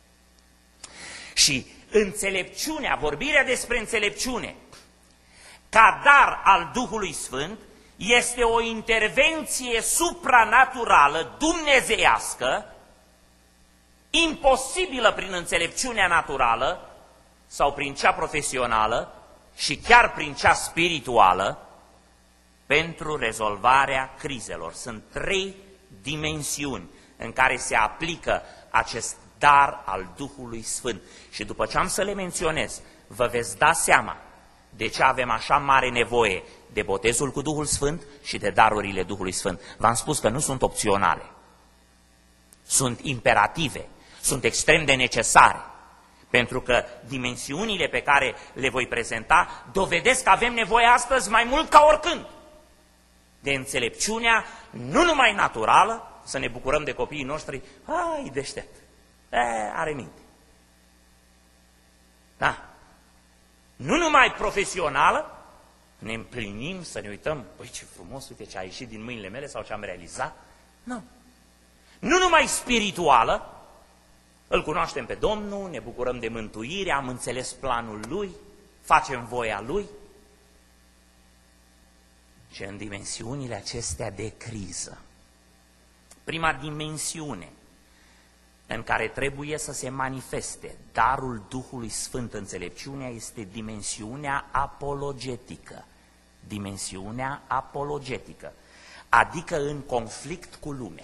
[SPEAKER 1] Și înțelepciunea, vorbirea despre înțelepciune, ca dar al Duhului Sfânt, este o intervenție supranaturală, dumnezeiască, imposibilă prin înțelepciunea naturală sau prin cea profesională și chiar prin cea spirituală, pentru rezolvarea crizelor. Sunt 3 dimensiuni în care se aplică acest dar al Duhului Sfânt. Și după ce am să le menționez, vă veți da seama de ce avem așa mare nevoie de botezul cu Duhul Sfânt și de darurile Duhului Sfânt. V-am spus că nu sunt opționale, sunt imperative, sunt extrem de necesare, pentru că dimensiunile pe care le voi prezenta dovedesc că avem nevoie astăzi mai mult ca oricând de înțelepciunea nu numai naturală, să ne bucurăm de copiii noștri, e deștept, are minte. Da. Nu numai profesională, ne împlinim să ne uităm, păi ce frumos, uite ce a ieșit din mâinile mele sau ce am realizat. Nu. Nu numai spirituală, îl cunoaștem pe Domnul, ne bucurăm de mântuire, am înțeles planul Lui, facem voia Lui. Și în dimensiunile acestea de criză, prima dimensiune în care trebuie să se manifeste darul Duhului Sfânt, înțelepciunea, este dimensiunea apologetică. Dimensiunea apologetică, adică în conflict cu lumea.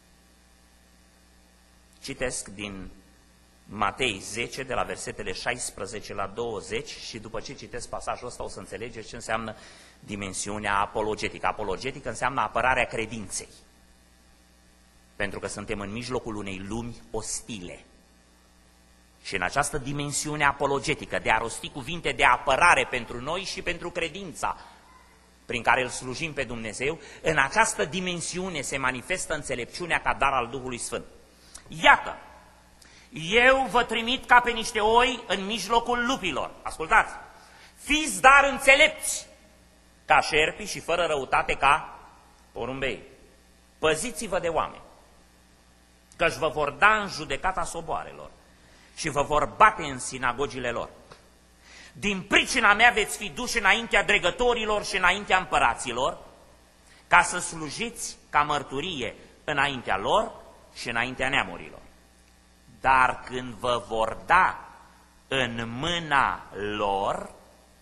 [SPEAKER 1] Citesc din Matei 10, de la versetele 16 la 20 și după ce citesc pasajul ăsta o să înțelegeți ce înseamnă dimensiunea apologetică. Apologetică înseamnă apărarea credinței. Pentru că suntem în mijlocul unei lumi ostile. Și în această dimensiune apologetică, de a rosti cuvinte de apărare pentru noi și pentru credința prin care îl slujim pe Dumnezeu, în această dimensiune se manifestă înțelepciunea ca dar al Duhului Sfânt. Iată, eu vă trimit ca pe niște oi în mijlocul lupilor. Ascultați! Fiți dar înțelepți ca șerpi și fără răutate ca porumbei. Păziți-vă de oameni, că-și vă vor da în judecata soboarelor și vă vor bate în sinagogile lor. Din pricina mea veți fi duși înaintea dregătorilor și înaintea împăraților, ca să slujiți ca mărturie înaintea lor și înaintea neamurilor. Dar când vă vor da în mâna lor,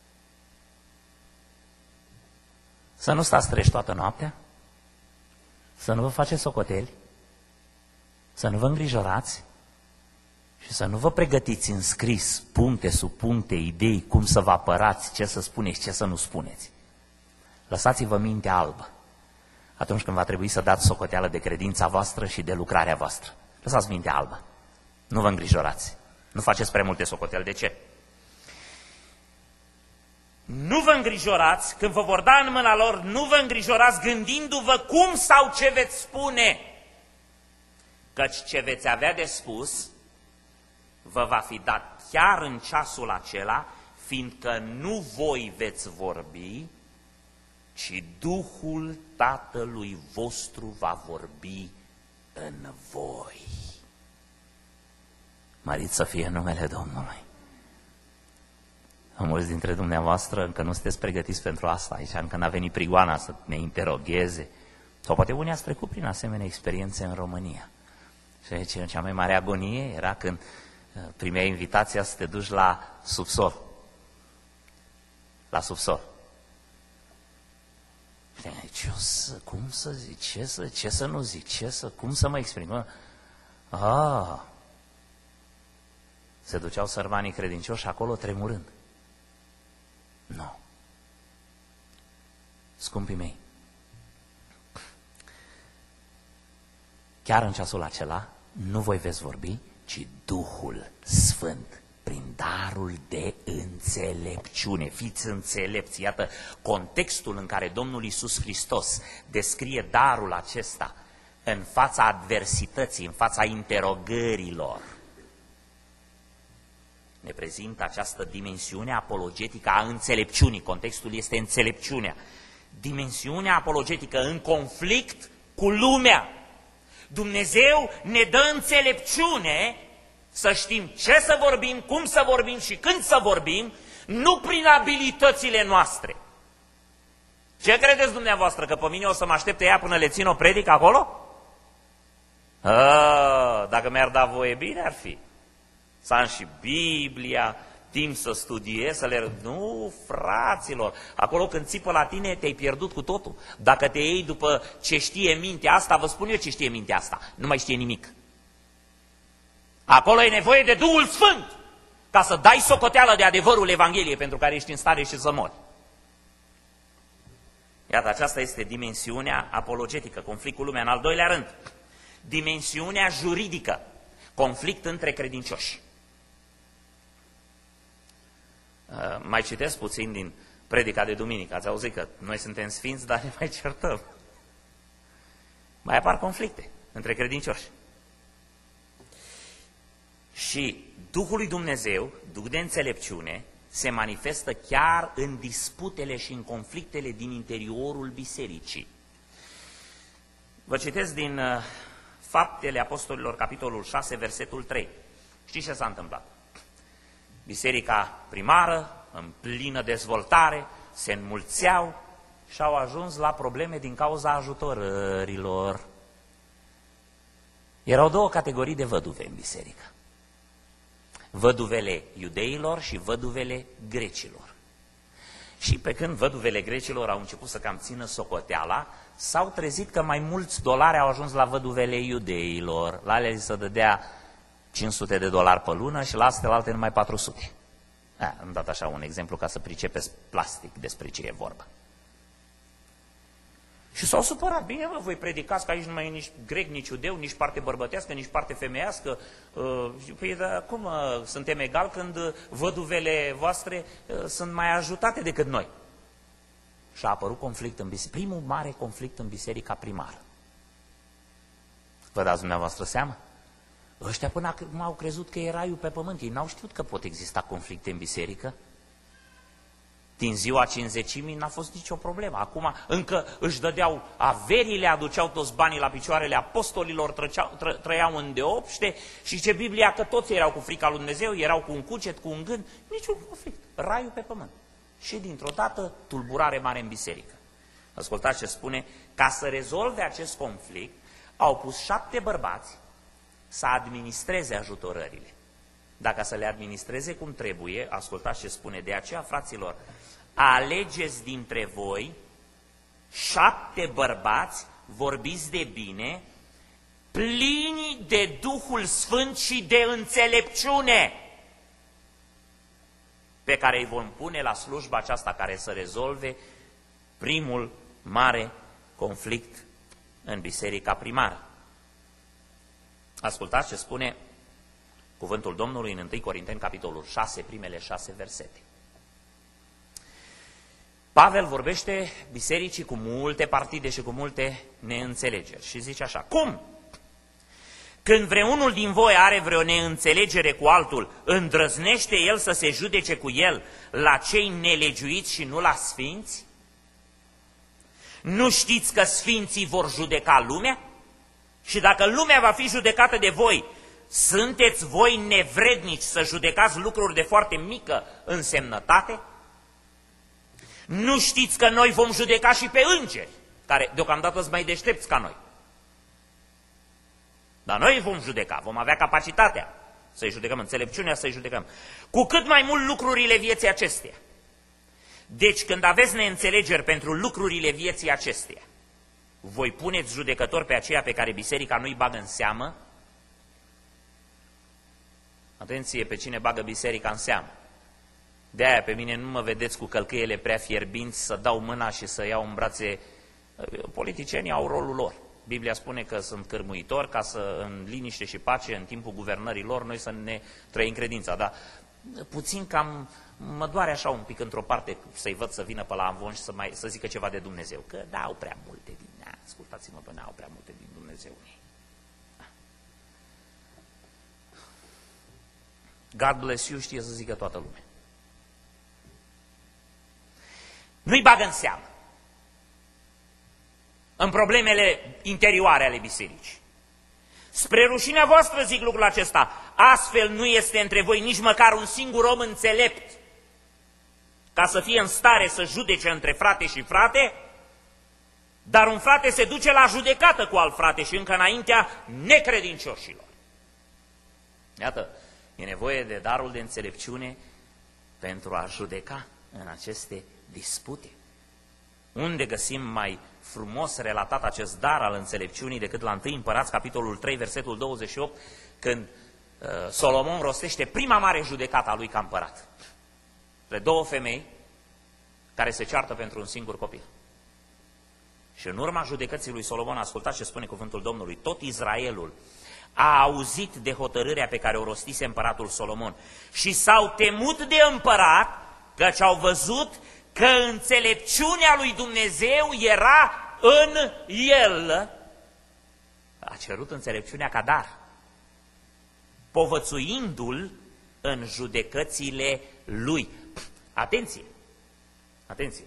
[SPEAKER 1] să nu stați treji toată noaptea, să nu vă faceți socoteli, să nu vă îngrijorați și să nu vă pregătiți în scris, puncte sub puncte, idei, cum să vă apărați, ce să spuneți, ce să nu spuneți. Lăsați-vă mintea albă atunci când va trebui să dați socoteală de credința voastră și de lucrarea voastră. Lăsați mintea albă. Nu vă îngrijorați. Nu faceți prea multe socoteli. De ce? Nu vă îngrijorați când vă vor da în mâna lor, nu vă îngrijorați gândindu-vă cum sau ce veți spune. Căci ce veți avea de spus vă va fi dat chiar în ceasul acela, fiindcă nu voi veți vorbi, ci Duhul Tatălui vostru va vorbi în voi. Mărit să fie numele Domnului. Mulți dintre dumneavoastră încă nu sunteți pregătiți pentru asta, aici încă n-a venit prigoana să ne interogheze. Sau poate unii ați trecut prin asemenea experiențe în România. Și aici cea mai mare agonie era când primeai invitația să te duci la subsol. La subsol. Cum să zic, ce să nu zic, cum să mă exprim? Se duceau sărmanii credincioși acolo tremurând. Nu. Scumpii mei, chiar în ceasul acela nu voi veți vorbi, ci Duhul Sfânt, prin darul de înțelepciune. Fiți înțelepți. Iată contextul în care Domnul Iisus Hristos descrie darul acesta în fața adversității, în fața interogărilor. Ne prezintă această dimensiune apologetică a înțelepciunii. Contextul este înțelepciunea. Dimensiunea apologetică în conflict cu lumea. Dumnezeu ne dă înțelepciune să știm ce să vorbim, cum să vorbim și când să vorbim, nu prin abilitățile noastre. Ce credeți dumneavoastră, că pe mine o să mă aștepte ea până le țin o predică acolo? Dacă mi-ar da voie bine ar fi. Să am și Biblia, timp să studiez, să le... Nu, fraților, acolo când țipă la tine, te-ai pierdut cu totul. Dacă te iei după ce știe mintea asta, vă spun eu ce știe mintea asta, nu mai știe nimic. Acolo e nevoie de Duhul Sfânt ca să dai socoteală de adevărul Evangheliei pentru care ești în stare și să mori. Iată, aceasta este dimensiunea apologetică, conflict cu lumea. În al doilea rând, dimensiunea juridică, conflict între credincioși. Mai citesc puțin din predica de duminică. Ați auzit că noi suntem sfinți, dar ne mai certăm. Mai apar conflicte între credincioși. Și Duhul lui Dumnezeu, Duh de înțelepciune, se manifestă chiar în disputele și în conflictele din interiorul bisericii. Vă citesc din Faptele Apostolilor, capitolul 6, versetul 3. Știți ce s-a întâmplat? Biserica primară, în plină dezvoltare, se înmulțeau și au ajuns la probleme din cauza ajutorărilor. Erau două categorii de văduve în biserică. Văduvele iudeilor și văduvele grecilor. Și pe când văduvele grecilor au început să cam țină socoteala, s-au trezit că mai mulți dolari au ajuns la văduvele iudeilor. La alea se dădea $500 pe lună și la alte numai 400. Am dat așa un exemplu ca să pricepeți plastic despre ce e vorba. Și s-au supărat. Bine, voi predicați că aici nu mai e nici grec, nici iudeu, nici parte bărbătească, nici parte femeiască. Păi, dar cum suntem egali când văduvele voastre sunt mai ajutate decât noi? Și a apărut conflict în biserică. Primul mare conflict în biserica primară. Vă dați dumneavoastră seama? Ăștia până acum au crezut că e raiul pe pământ. Ei n-au știut că pot exista conflicte în biserică. Din ziua Cincizecimii n-a fost nicio problemă. Acum încă își dădeau averile, aduceau toți banii la picioarele apostolilor, trăiau îndeopște și ce Biblia că toți erau cu frica lui Dumnezeu, erau cu un cuget, cu un gând, niciun conflict. Raiul pe pământ. Și dintr-o dată tulburare mare în biserică. Ascultați ce spune, ca să rezolve acest conflict, au pus 7 bărbați să administreze ajutorările. Dacă să le administreze cum trebuie, ascultați ce spune, de aceea, fraților, alegeți dintre voi 7 bărbați, vorbiți de bine, plini de Duhul Sfânt și de înțelepciune, pe care îi vom pune la slujba aceasta care să rezolve primul mare conflict în biserica primară. Ascultați ce spune cuvântul Domnului în 1 Corinteni, capitolul 6, primele 6 versete. Pavel vorbește bisericii cu multe partide și cu multe neînțelegeri și zice așa: cum? Când vreunul din voi are vreo neînțelegere cu altul, îndrăznește el să se judece cu el la cei nelegiuiți și nu la sfinți? Nu știți că sfinții vor judeca lumea? Și dacă lumea va fi judecată de voi, sunteți voi nevrednici să judecați lucruri de foarte mică însemnătate? Nu știți că noi vom judeca și pe îngeri, care deocamdată sunt mai deștepți ca noi? Dar noi vom judeca, vom avea capacitatea să-i judecăm, înțelepciunea să-i judecăm. Cu cât mai mult lucrurile vieții acesteia. Deci când aveți neînțelegeri pentru lucrurile vieții acesteia, voi puneți judecători pe aceea pe care biserica nu-i bagă în seamă? Atenție pe cine bagă biserica în seamă. De-aia pe mine nu mă vedeți cu călcâiele prea fierbinți să dau mâna și să iau în brațe. Politicienii au rolul lor. Biblia spune că sunt cârmuitori ca să, în liniște și pace, în timpul guvernării lor, noi să ne trăim credința. Dar puțin cam mă doare așa un pic într-o parte să-i văd să vină pe la amvon și să zică ceva de Dumnezeu. Că n-au prea multe din... Ascultați-mă, bă, n-au prea multe din Dumnezeu. God bless you, știe să zică toată lumea. Nu-i bagă în seamă în problemele interioare ale bisericii. Spre rușinea voastră zic lucrul acesta, astfel nu este între voi nici măcar un singur om înțelept ca să fie în stare să judece între frate și frate, dar un frate se duce la judecată cu alt frate și încă înaintea necredincioșilor. Iată, e nevoie de darul de înțelepciune pentru a judeca în aceste dispute. Unde găsim mai frumos relatat acest dar al înțelepciunii decât la 1 Împărați, capitolul 3, versetul 28, când Solomon rostește prima mare judecată a lui ca împărat. De 2 femei care se ceartă pentru un singur copil. Și în urma judecății lui Solomon, ascultați ce spune cuvântul Domnului, tot Israelul a auzit de hotărârea pe care o rostise împăratul Solomon și s-au temut de împărat, căci au văzut că înțelepciunea lui Dumnezeu era în el. A cerut înțelepciunea ca dar, povățuindu-l în judecățile lui. Atenție! Atenție!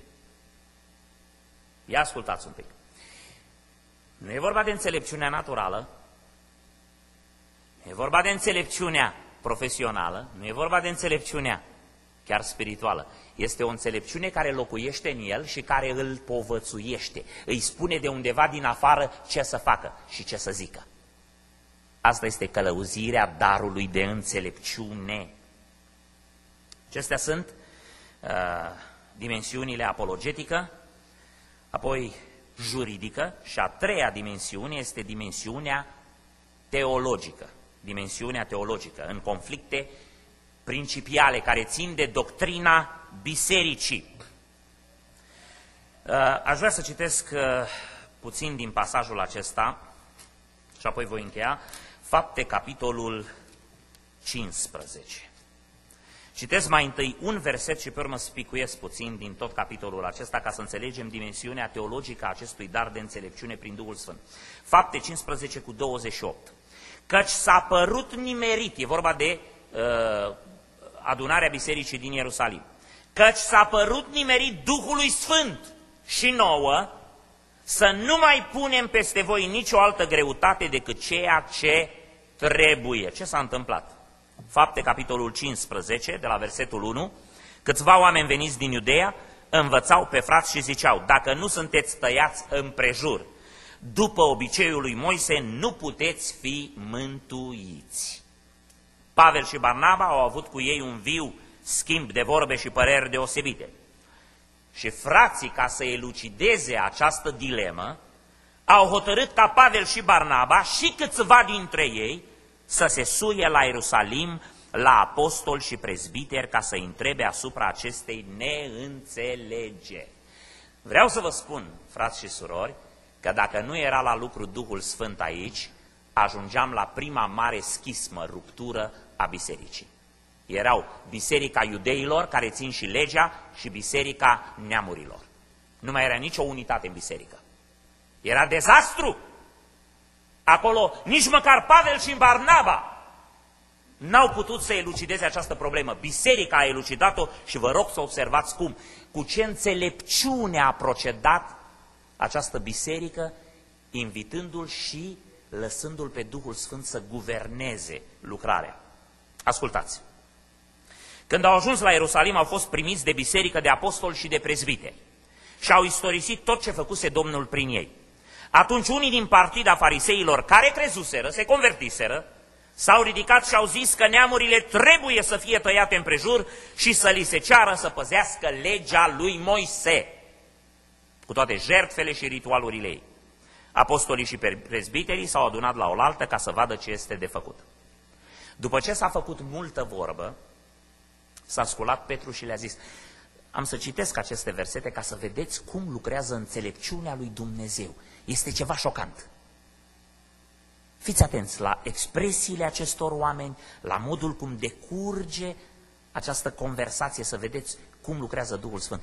[SPEAKER 1] Ia ascultați un pic. Nu e vorba de înțelepciunea naturală, nu e vorba de înțelepciunea profesională, nu e vorba de înțelepciunea chiar spirituală. Este o înțelepciune care locuiește în el și care îl povățuiește. Îi spune de undeva din afară ce să facă și ce să zică. Asta este călăuzirea darului de înțelepciune. Acestea sunt dimensiunile apologetică, apoi juridică și a treia dimensiune este dimensiunea teologică. Dimensiunea teologică în conflicte principiale care țin de doctrina bisericii. Aș vrea să citesc puțin din pasajul acesta și apoi voi încheia. Fapte, capitolul 15. Citesc mai întâi un verset și pe urmă spicuiesc puțin din tot capitolul acesta ca să înțelegem dimensiunea teologică a acestui dar de înțelepciune prin Duhul Sfânt. Fapte 15 cu 28. Căci s-a părut nimerit, e vorba de adunarea bisericii din Ierusalim, căci s-a părut nimerit Duhului Sfânt și nouă să nu mai punem peste voi nicio altă greutate decât ceea ce trebuie. Ce s-a întâmplat? Fapte, capitolul 15, de la versetul 1, câțiva oameni veniți din Iudeea învățau pe frați și ziceau: dacă nu sunteți tăiați împrejur, după obiceiul lui Moise, nu puteți fi mântuiți. Pavel și Barnaba au avut cu ei un viu schimb de vorbe și păreri deosebite. Și frații, ca să elucideze această dilemă, au hotărât ca Pavel și Barnaba și câțiva dintre ei să se suie la Ierusalim la apostoli și prezbiteri ca să întrebe asupra acestei neînțelegeri. Vreau să vă spun, frați și surori, că dacă nu era la lucru Duhul Sfânt aici, ajungeam la prima mare schismă, ruptură a bisericii. Erau biserica iudeilor, care țin și legea, și biserica neamurilor. Nu mai era nicio unitate în biserică. Era dezastru. Acolo nici măcar Pavel și Barnaba n-au putut să elucideze această problemă. Biserica a elucidat-o și vă rog să observați cum, cu ce înțelepciune a procedat această biserică, invitându-l și lăsându-l pe Duhul Sfânt să guverneze lucrarea. Ascultați! Când au ajuns la Ierusalim, au fost primiți de biserică, de apostoli și de prezbiteri și au istorisit tot ce făcuse Domnul prin ei. Atunci unii din partida fariseilor care crezuseră, se convertiseră, s-au ridicat și au zis că neamurile trebuie să fie tăiate împrejur și să li se ceară să păzească legea lui Moise, cu toate jertfele și ritualurile ei. Apostolii și prezbiterii s-au adunat la oaltă ca să vadă ce este de făcut. După ce s-a făcut multă vorbă, s-a sculat Petru și le-a zis: am să citesc aceste versete ca să vedeți cum lucrează înțelepciunea lui Dumnezeu. Este ceva șocant. Fiți atenți la expresiile acestor oameni, la modul cum decurge această conversație, să vedeți cum lucrează Duhul Sfânt.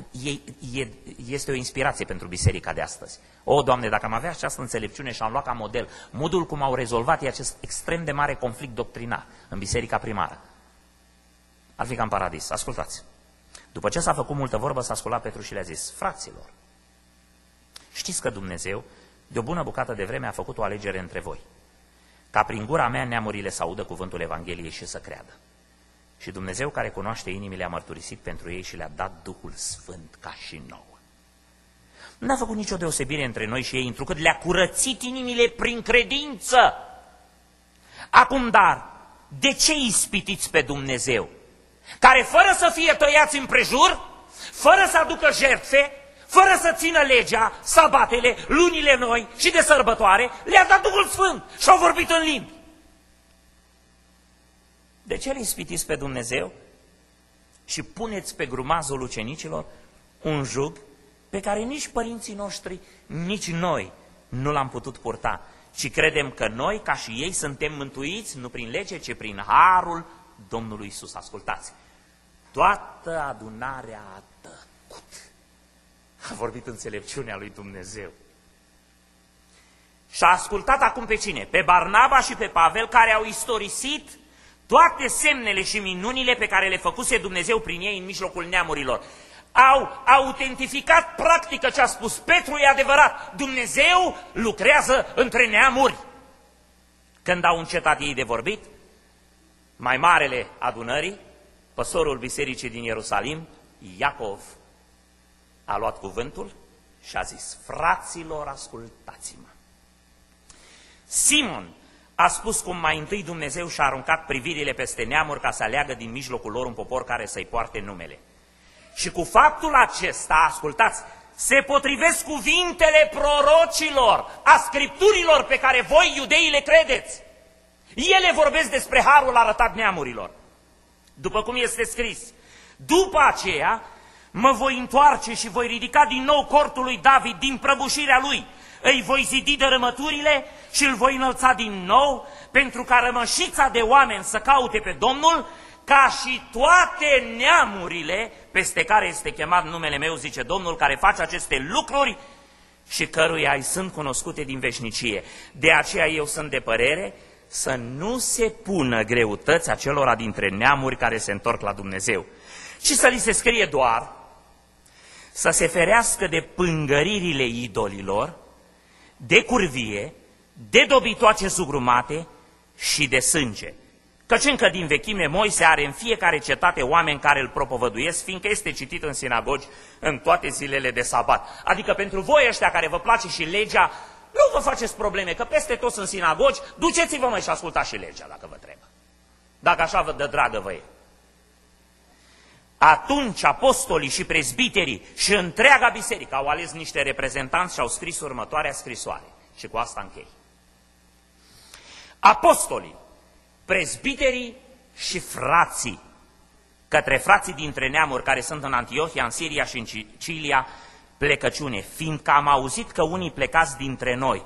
[SPEAKER 1] Este o inspirație pentru biserica de astăzi. O, Doamne, dacă am avea această înțelepciune și am luat ca model modul cum au rezolvat acest extrem de mare conflict doctrinar în biserica primară, ar fi ca în paradis. Ascultați! După ce s-a făcut multă vorbă, s-a sculat Petru și le-a zis: fraților, știți că Dumnezeu de o bună bucată de vreme a făcut o alegere între voi, ca prin gura mea neamurile să audă cuvântul Evangheliei și să creadă. Și Dumnezeu, care cunoaște inimile, a mărturisit pentru ei și le-a dat Duhul Sfânt ca și nouă. Nu a făcut nicio deosebire între noi și ei, întrucât le-a curățit inimile prin credință. Acum, dar, de ce ispitiți pe Dumnezeu, care fără să fie tăiați împrejur, fără să aducă jertfe, fără să țină legea, sabatele, lunile noi și de sărbătoare, le-a dat Duhul Sfânt și au vorbit în limbi? De ce le ispitiți pe Dumnezeu și puneți pe grumazul ucenicilor un jug pe care nici părinții noștri, nici noi nu l-am putut purta, ci credem că noi, ca și ei, suntem mântuiți nu prin lege, ci prin harul Domnului Iisus. Ascultați! Toată adunarea a tăcut. A vorbit înțelepciunea lui Dumnezeu. Și a ascultat acum pe cine? Pe Barnaba și pe Pavel, care au istorisit toate semnele și minunile pe care le făcuse Dumnezeu prin ei în mijlocul neamurilor. Au autentificat practică ce a spus Petru, e adevărat. Dumnezeu lucrează între neamuri. Când au încetat ei de vorbit, mai marele adunării, păstorul bisericii din Ierusalim, Iacov, a luat cuvântul și a zis: fraților, ascultați-mă. Simon a spus cum mai întâi Dumnezeu și-a aruncat privirile peste neamuri ca să aleagă din mijlocul lor un popor care să-i poarte numele. Și cu faptul acesta, ascultați, se potrivesc cuvintele prorocilor, a scripturilor pe care voi, iudeii, le credeți. Ele vorbesc despre harul arătat neamurilor. După cum este scris: după aceea mă voi întoarce și voi ridica din nou cortul lui David din prăbușirea lui. Îi voi zidi dărâmăturile și îl voi înălța din nou, pentru ca rămășița de oameni să caute pe Domnul, ca și toate neamurile peste care este chemat numele meu, zice Domnul, care face aceste lucruri și căruia îi sunt cunoscute din veșnicie. De aceea eu sunt de părere să nu se pună greutăți acelora dintre neamuri care se întorc la Dumnezeu, ci să li se scrie doar să se ferească de pângăririle idolilor, de curvie, de dobitoace sugrumate și de sânge, Căci încă din vechime Moise are în fiecare cetate oameni care îl propovăduiesc, fiindcă este citit în sinagogi în toate zilele de sabat. Adică pentru voi ăștia care vă place și legea, nu vă faceți probleme, că peste tot sunt sinagogi, duceți-vă mai și ascultați și legea dacă vă trebuie. Dacă așa vă dă dragă vă e. Atunci apostolii și prezbiterii și întreaga biserică au ales niște reprezentanți și au scris următoarea scrisoare. Și cu asta închei. Apostolii, prezbiterii și frații, către frații dintre neamuri care sunt în Antiohia, în Siria și în Sicilia, plecăciune, fiindcă am auzit că unii plecați dintre noi,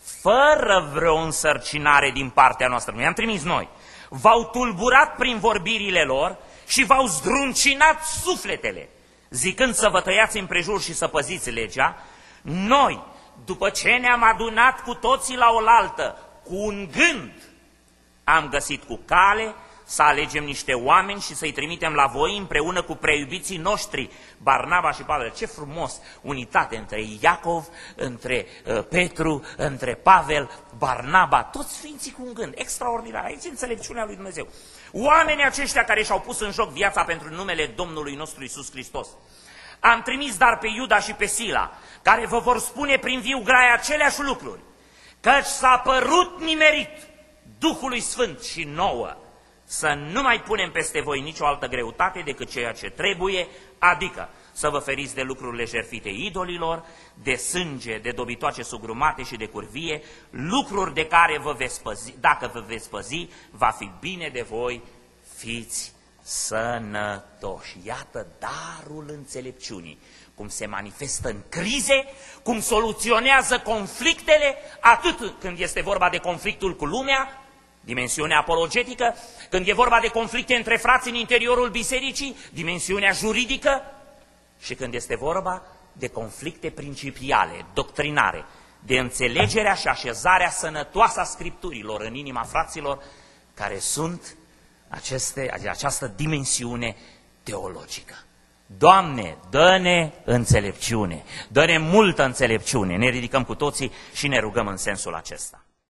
[SPEAKER 1] fără vreo însărcinare din partea noastră, nu i-am trimis noi, v-au tulburat prin vorbirile lor și v-au zdruncinat sufletele, zicând să vă tăiați împrejur și să păziți legea. Noi, după ce ne-am adunat cu toții la oaltă, cu un gând, am găsit cu cale să alegem niște oameni și să-i trimitem la voi împreună cu preiubiții noștri, Barnaba și Pavel. Ce frumos, unitate între Iacov, între Petru, între Pavel, Barnaba, toți sfinții cu un gând, extraordinar, aici înțelepciunea lui Dumnezeu. Oamenii aceștia care și-au pus în joc viața pentru numele Domnului nostru Iisus Hristos. Am trimis dar pe Iuda și pe Sila, care vă vor spune prin viu grai aceleași lucruri, căci s-a părut nimerit Duhului Sfânt și nouă să nu mai punem peste voi nicio altă greutate decât ceea ce trebuie, adică să vă feriți de lucrurile jertfite idolilor, de sânge, de dobitoace sugrumate și de curvie, lucruri de care vă veți păzi, dacă vă veți păzi, va fi bine de voi, fiți sănătoși. Iată darul înțelepciunii, cum se manifestă în crize, cum soluționează conflictele, atât când este vorba de conflictul cu lumea, dimensiunea apologetică, când e vorba de conflicte între frați în interiorul bisericii, dimensiunea juridică, și când este vorba de conflicte principiale, doctrinare, de înțelegerea și așezarea sănătoasă a Scripturilor în inima fraților, care sunt această dimensiune teologică. Doamne, dă-ne înțelepciune, dă-ne multă înțelepciune. Ne ridicăm cu toții și ne rugăm în sensul acesta.